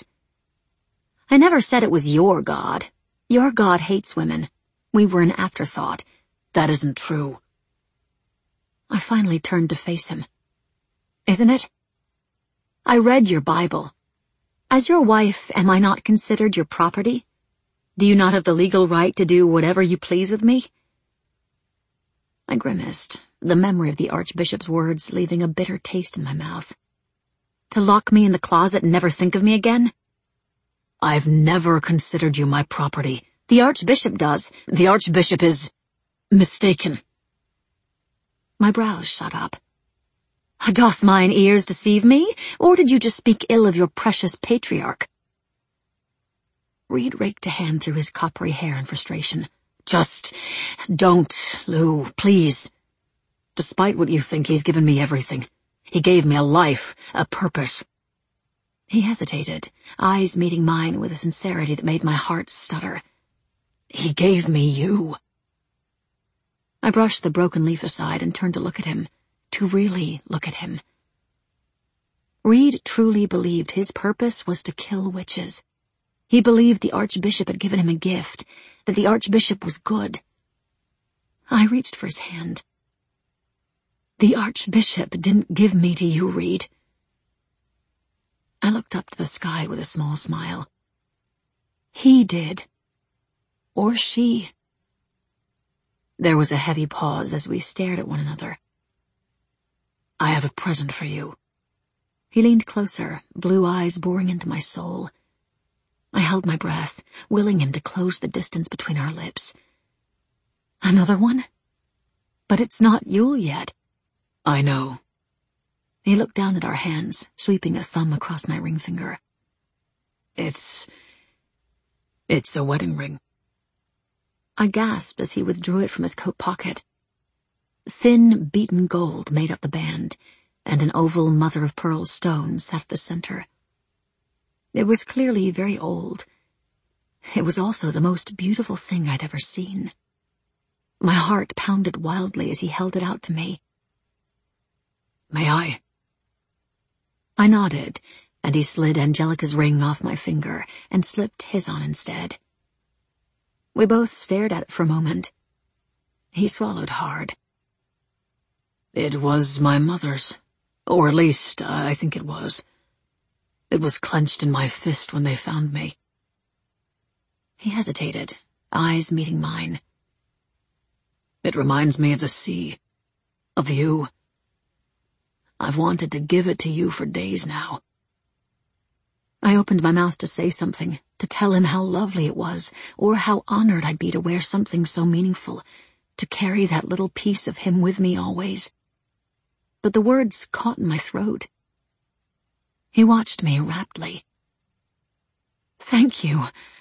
I never said it was your God. Your God hates women. We were an afterthought. That isn't true. I finally turned to face him. Isn't it? I read your Bible. As your wife, am I not considered your property? Do you not have the legal right to do whatever you please with me? I grimaced, the memory of the Archbishop's words leaving a bitter taste in my mouth. To lock me in the closet and never think of me again? I've never considered you my property. The Archbishop does. The Archbishop is mistaken. My brows shot up. Doth mine ears deceive me, or did you just speak ill of your precious patriarch? Reed raked a hand through his coppery hair in frustration, Just don't, Lou, please. Despite what you think, he's given me everything. He gave me a life, a purpose. He hesitated, eyes meeting mine with a sincerity that made my heart stutter. He gave me you. I brushed the broken leaf aside and turned to look at him, to really look at him. Reed truly believed his purpose was to kill witches. He believed the Archbishop had given him a gift, that the Archbishop was good. I reached for his hand. The Archbishop didn't give me to you, Reed. I looked up to the sky with a small smile. He did. Or she. There was a heavy pause as we stared at one another. I have a present for you. He leaned closer, blue eyes boring into my soul. I held my breath, willing him to close the distance between our lips. Another one? But it's not Yule yet. I know. He looked down at our hands, sweeping a thumb across my ring finger. It's a wedding ring. I gasped as he withdrew it from his coat pocket. Thin, beaten gold made up the band, and an oval mother-of-pearl stone sat at the center. It was clearly very old. It was also the most beautiful thing I'd ever seen. My heart pounded wildly as he held it out to me. May I? I nodded, and he slid Angelica's ring off my finger and slipped his on instead. We both stared at it for a moment. He swallowed hard. It was my mother's. Or at least, I think it was. It was clenched in my fist when they found me. He hesitated, eyes meeting mine. It reminds me of the sea. Of you. I've wanted to give it to you for days now. I opened my mouth to say something, to tell him how lovely it was, or how honored I'd be to wear something so meaningful, to carry that little piece of him with me always. But the words caught in my throat. He watched me raptly. Thank you.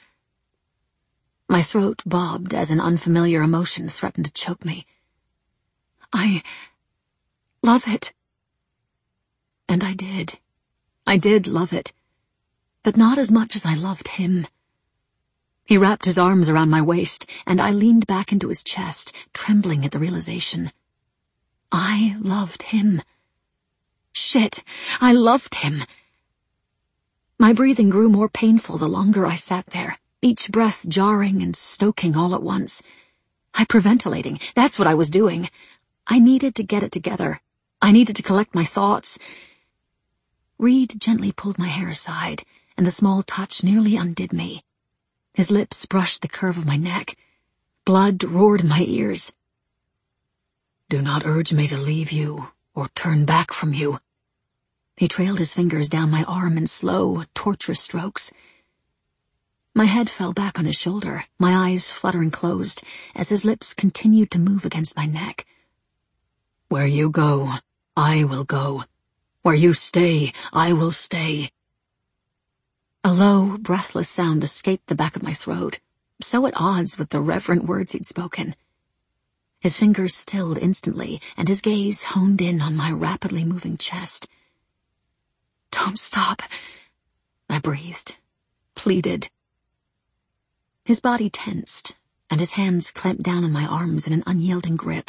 My throat bobbed as an unfamiliar emotion threatened to choke me. I love it. And I did. I did love it. But not as much as I loved him. He wrapped his arms around my waist, and I leaned back into his chest, trembling at the realization. I loved him. Shit, I loved him. My breathing grew more painful the longer I sat there, each breath jarring and stoking all at once. Hyperventilating, that's what I was doing. I needed to get it together. I needed to collect my thoughts. Reed gently pulled my hair aside, and the small touch nearly undid me. His lips brushed the curve of my neck. Blood roared in my ears. Do not urge me to leave you or turn back from you. He trailed his fingers down my arm in slow, torturous strokes. My head fell back on his shoulder, my eyes fluttering closed, as his lips continued to move against my neck. Where you go, I will go. Where you stay, I will stay. A low, breathless sound escaped the back of my throat, so at odds with the reverent words he'd spoken. His fingers stilled instantly, and his gaze honed in on my rapidly moving chest. Don't stop, I breathed, pleaded. His body tensed, and his hands clamped down on my arms in an unyielding grip.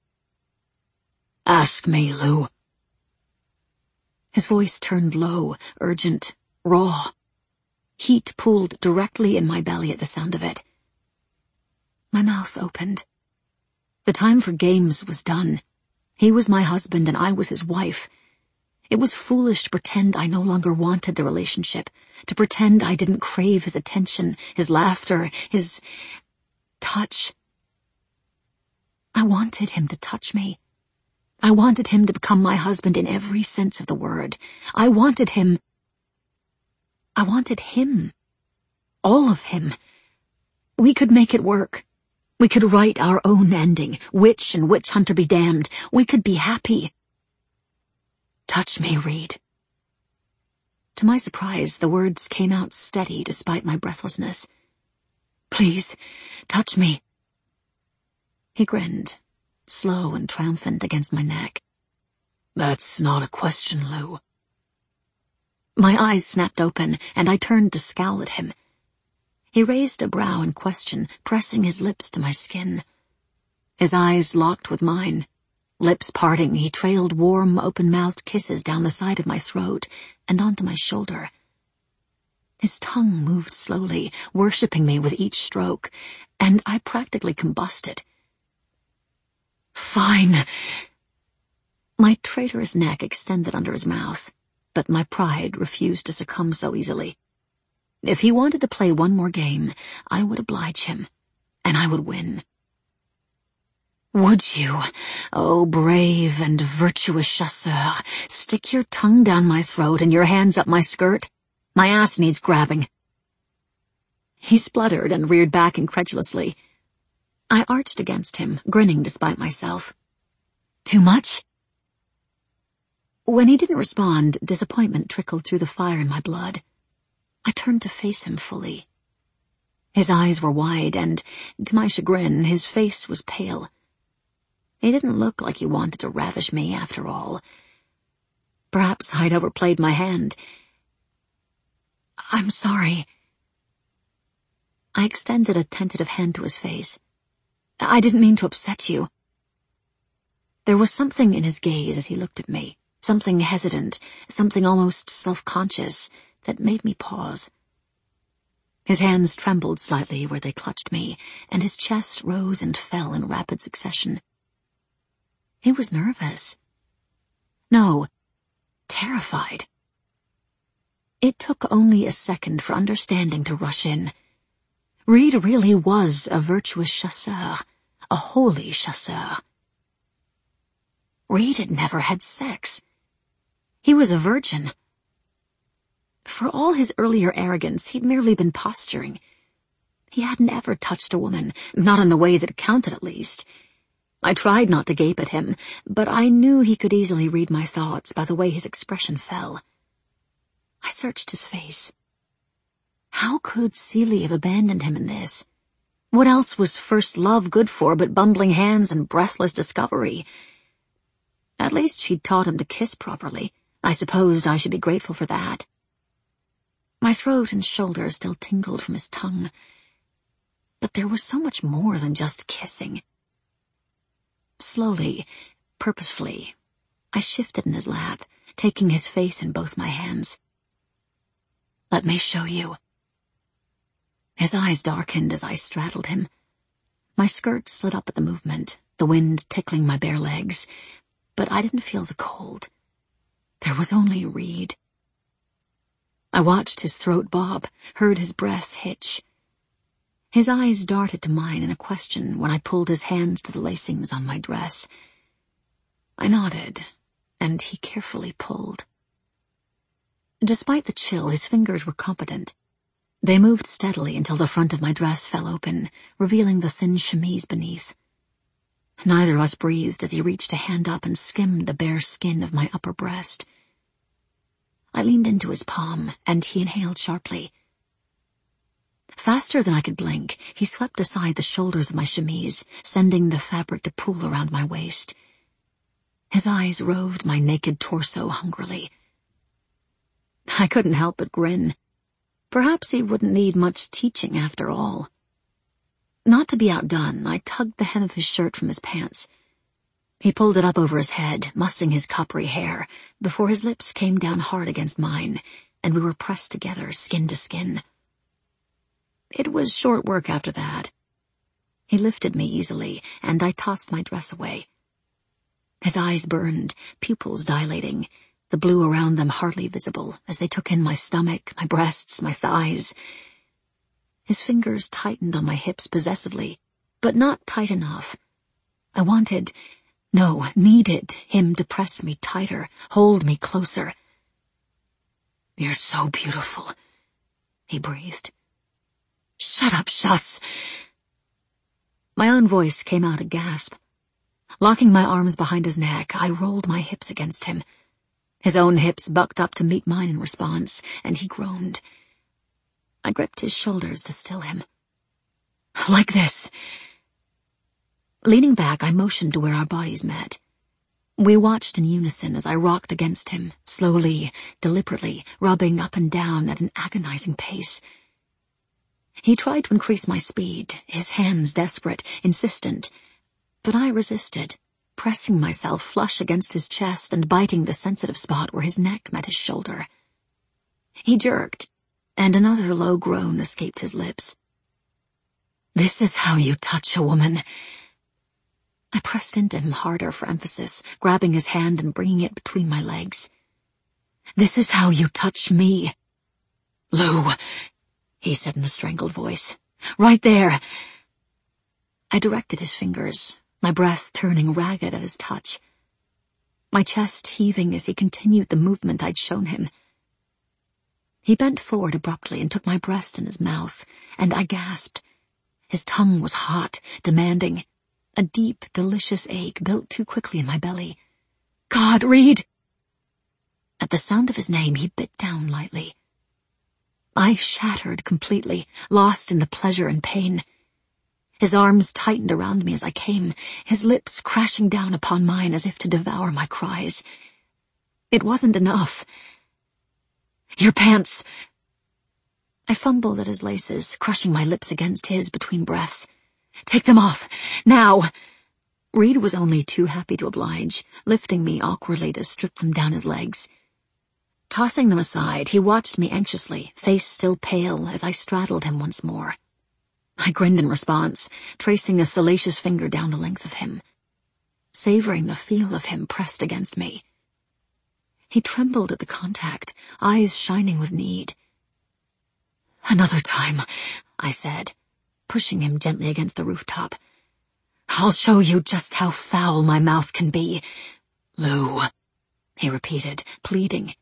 Ask me, Lou. His voice turned low, urgent, raw. Heat pooled directly in my belly at the sound of it. My mouth opened. The time for games was done. He was my husband and I was his wife. It was foolish to pretend I no longer wanted the relationship, to pretend I didn't crave his attention, his laughter, his touch. I wanted him to touch me. I wanted him to become my husband in every sense of the word. I wanted him. All of him. We could make it work. We could write our own ending, witch and witch hunter be damned. We could be happy. Touch me, Reed. To my surprise, the words came out steady despite my breathlessness. Please, touch me. He grinned, slow and triumphant against my neck. That's not a question, Lou. My eyes snapped open, and I turned to scowl at him. He raised a brow in question, pressing his lips to my skin. His eyes locked with mine. Lips parting, he trailed warm, open-mouthed kisses down the side of my throat and onto my shoulder. His tongue moved slowly, worshipping me with each stroke, and I practically combusted. Fine. My traitorous neck extended under his mouth, but my pride refused to succumb so easily. If he wanted to play one more game, I would oblige him, and I would win. Would you, oh brave and virtuous chasseur, stick your tongue down my throat and your hands up my skirt? My ass needs grabbing. He spluttered and reared back incredulously. I arched against him, grinning despite myself. Too much? When he didn't respond, disappointment trickled through the fire in my blood. I turned to face him fully. His eyes were wide and, to my chagrin, his face was pale. He didn't look like he wanted to ravish me, after all. Perhaps I'd overplayed my hand. I'm sorry. I extended a tentative hand to his face. I didn't mean to upset you. There was something in his gaze as he looked at me, something hesitant, something almost self-conscious, that made me pause. His hands trembled slightly where they clutched me, and his chest rose and fell in rapid succession. He was nervous. No, terrified. It took only a second for understanding to rush in. Reed really was a virtuous chasseur, a holy chasseur. Reed had never had sex. He was a virgin. For all his earlier arrogance, he'd merely been posturing. He hadn't ever touched a woman, not in the way that counted at least. I tried not to gape at him, but I knew he could easily read my thoughts by the way his expression fell. I searched his face. How could Celie have abandoned him in this? What else was first love good for but bumbling hands and breathless discovery? At least she'd taught him to kiss properly. I supposed I should be grateful for that. My throat and shoulders still tingled from his tongue. But there was so much more than just kissing. Slowly, purposefully, I shifted in his lap, taking his face in both my hands. Let me show you. His eyes darkened as I straddled him. My skirt slid up at the movement, the wind tickling my bare legs, but I didn't feel the cold. There was only Reed. I watched his throat bob, heard his breath hitch. His eyes darted to mine in a question when I pulled his hands to the lacings on my dress. I nodded, and he carefully pulled. Despite the chill, his fingers were competent. They moved steadily until the front of my dress fell open, revealing the thin chemise beneath. Neither of us breathed as he reached a hand up and skimmed the bare skin of my upper breast. I leaned into his palm, and he inhaled sharply. Faster than I could blink, he swept aside the shoulders of my chemise, sending the fabric to pool around my waist. His eyes roved my naked torso hungrily. I couldn't help but grin. Perhaps he wouldn't need much teaching after all. Not to be outdone, I tugged the hem of his shirt from his pants. He pulled it up over his head, mussing his coppery hair, before his lips came down hard against mine, and we were pressed together, skin to skin. It was short work after that. He lifted me easily, and I tossed my dress away. His eyes burned, pupils dilating, the blue around them hardly visible as they took in my stomach, my breasts, my thighs. His fingers tightened on my hips possessively, but not tight enough. I needed him to press me tighter, hold me closer. "You're so beautiful," he breathed. "Shut up, Shuss." My own voice came out a gasp. Locking my arms behind his neck, I rolled my hips against him. His own hips bucked up to meet mine in response, and he groaned. I gripped his shoulders to still him. "Like this." Leaning back, I motioned to where our bodies met. We watched in unison as I rocked against him, slowly, deliberately, rubbing up and down at an agonizing pace. He tried to increase my speed, his hands desperate, insistent, but I resisted, pressing myself flush against his chest and biting the sensitive spot where his neck met his shoulder. He jerked, and another low groan escaped his lips. "This is how you touch a woman." I pressed into him harder for emphasis, grabbing his hand and bringing it between my legs. "This is how you touch me." "Lou," he said in a strangled voice. "Right there." I directed his fingers, my breath turning ragged at his touch, my chest heaving as he continued the movement I'd shown him. He bent forward abruptly and took my breast in his mouth, and I gasped. His tongue was hot, demanding. A deep, delicious ache built too quickly in my belly. "God, Reed!" At the sound of his name, he bit down lightly. I shattered completely, lost in the pleasure and pain. His arms tightened around me as I came, his lips crashing down upon mine as if to devour my cries. It wasn't enough. "Your pants!" I fumbled at his laces, crushing my lips against his between breaths. "Take them off, now!" Reed was only too happy to oblige, lifting me awkwardly to strip them down his legs. Tossing them aside, he watched me anxiously, face still pale, as I straddled him once more. I grinned in response, tracing a salacious finger down the length of him, savoring the feel of him pressed against me. He trembled at the contact, eyes shining with need. "Another time," I said, pushing him gently against the rooftop. "I'll show you just how foul my mouth can be." "Lou," he repeated, pleading.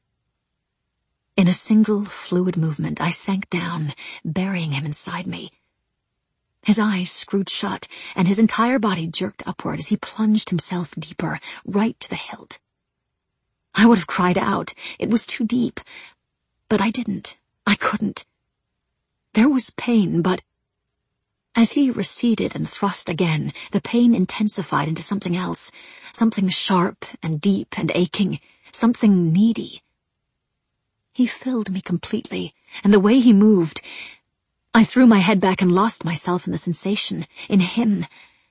In a single, fluid movement, I sank down, burying him inside me. His eyes screwed shut, and his entire body jerked upward as he plunged himself deeper, right to the hilt. I would have cried out. It was too deep. But I didn't. I couldn't. There was pain, but as he receded and thrust again, the pain intensified into something else, something sharp and deep and aching, something needy. He filled me completely, and the way he moved, I threw my head back and lost myself in the sensation, in him.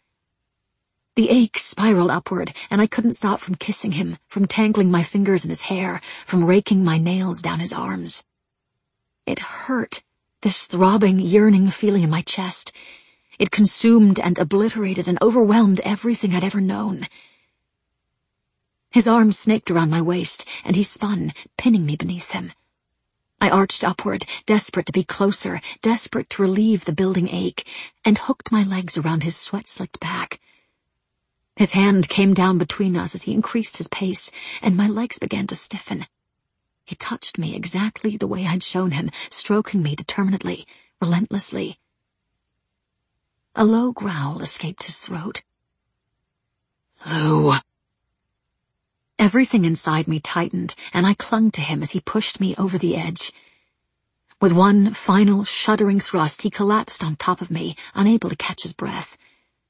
The ache spiraled upward, and I couldn't stop from kissing him, from tangling my fingers in his hair, from raking my nails down his arms. It hurt. This throbbing, yearning feeling in my chest. It consumed and obliterated and overwhelmed everything I'd ever known. His arms snaked around my waist, and he spun, pinning me beneath him. I arched upward, desperate to be closer, desperate to relieve the building ache, and hooked my legs around his sweat-slicked back. His hand came down between us as he increased his pace, and my legs began to stiffen. He touched me exactly the way I'd shown him, stroking me determinedly, relentlessly. A low growl escaped his throat. "Lou." Everything inside me tightened, and I clung to him as he pushed me over the edge. With one final, shuddering thrust, he collapsed on top of me, unable to catch his breath.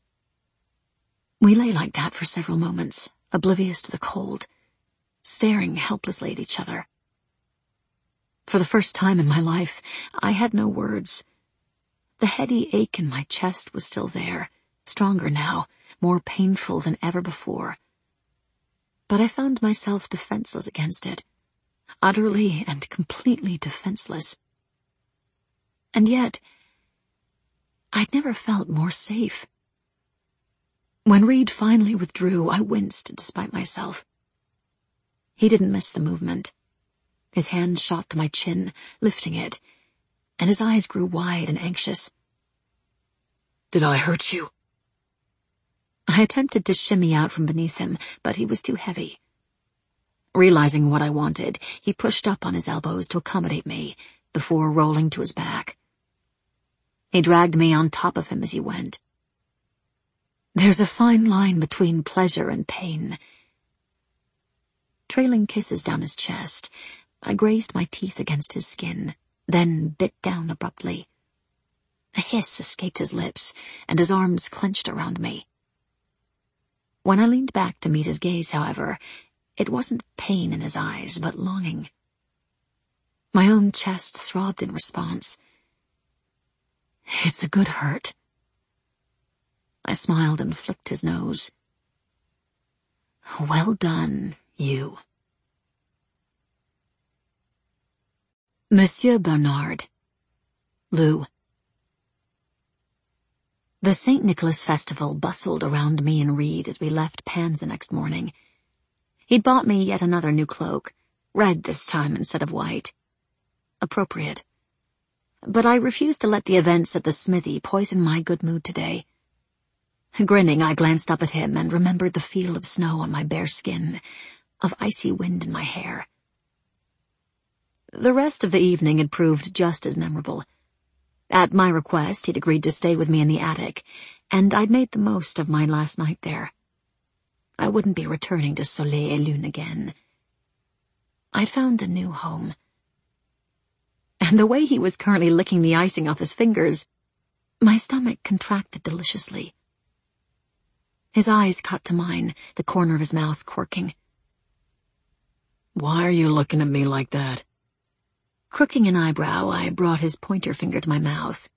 We lay like that for several moments, oblivious to the cold, staring helplessly at each other. For the first time in my life, I had no words. The heady ache in my chest was still there, stronger now, more painful than ever before. But I found myself defenseless against it, utterly and completely defenseless. And yet, I'd never felt more safe. When Reed finally withdrew, I winced despite myself. He didn't miss the movement. His hand shot to my chin, lifting it, and his eyes grew wide and anxious. "Did I hurt you?" I attempted to shimmy out from beneath him, but he was too heavy. Realizing what I wanted, he pushed up on his elbows to accommodate me, before rolling to his back. He dragged me on top of him as he went. There's a fine line between pleasure and pain. Trailing kisses down his chest, I grazed my teeth against his skin, then bit down abruptly. A hiss escaped his lips, and his arms clenched around me. When I leaned back to meet his gaze, however, it wasn't pain in his eyes, but longing. My own chest throbbed in response. "It's a good hurt." I smiled and flicked his nose. "Well done, you." Monsieur Bernard. Lou. The St. Nicholas festival bustled around me and Reed as we left Pan's the next morning. He'd bought me yet another new cloak, red this time instead of white. Appropriate. But I refused to let the events at the smithy poison my good mood today. Grinning, I glanced up at him and remembered the feel of snow on my bare skin, of icy wind in my hair. The rest of the evening had proved just as memorable. At my request, he'd agreed to stay with me in the attic, and I'd made the most of my last night there. I wouldn't be returning to Soleil et Lune again. I'd found a new home. And the way he was currently licking the icing off his fingers, my stomach contracted deliciously. His eyes caught to mine, the corner of his mouth quirking. "Why are you looking at me like that?" Crooking an eyebrow, I brought his pointer finger to my mouth.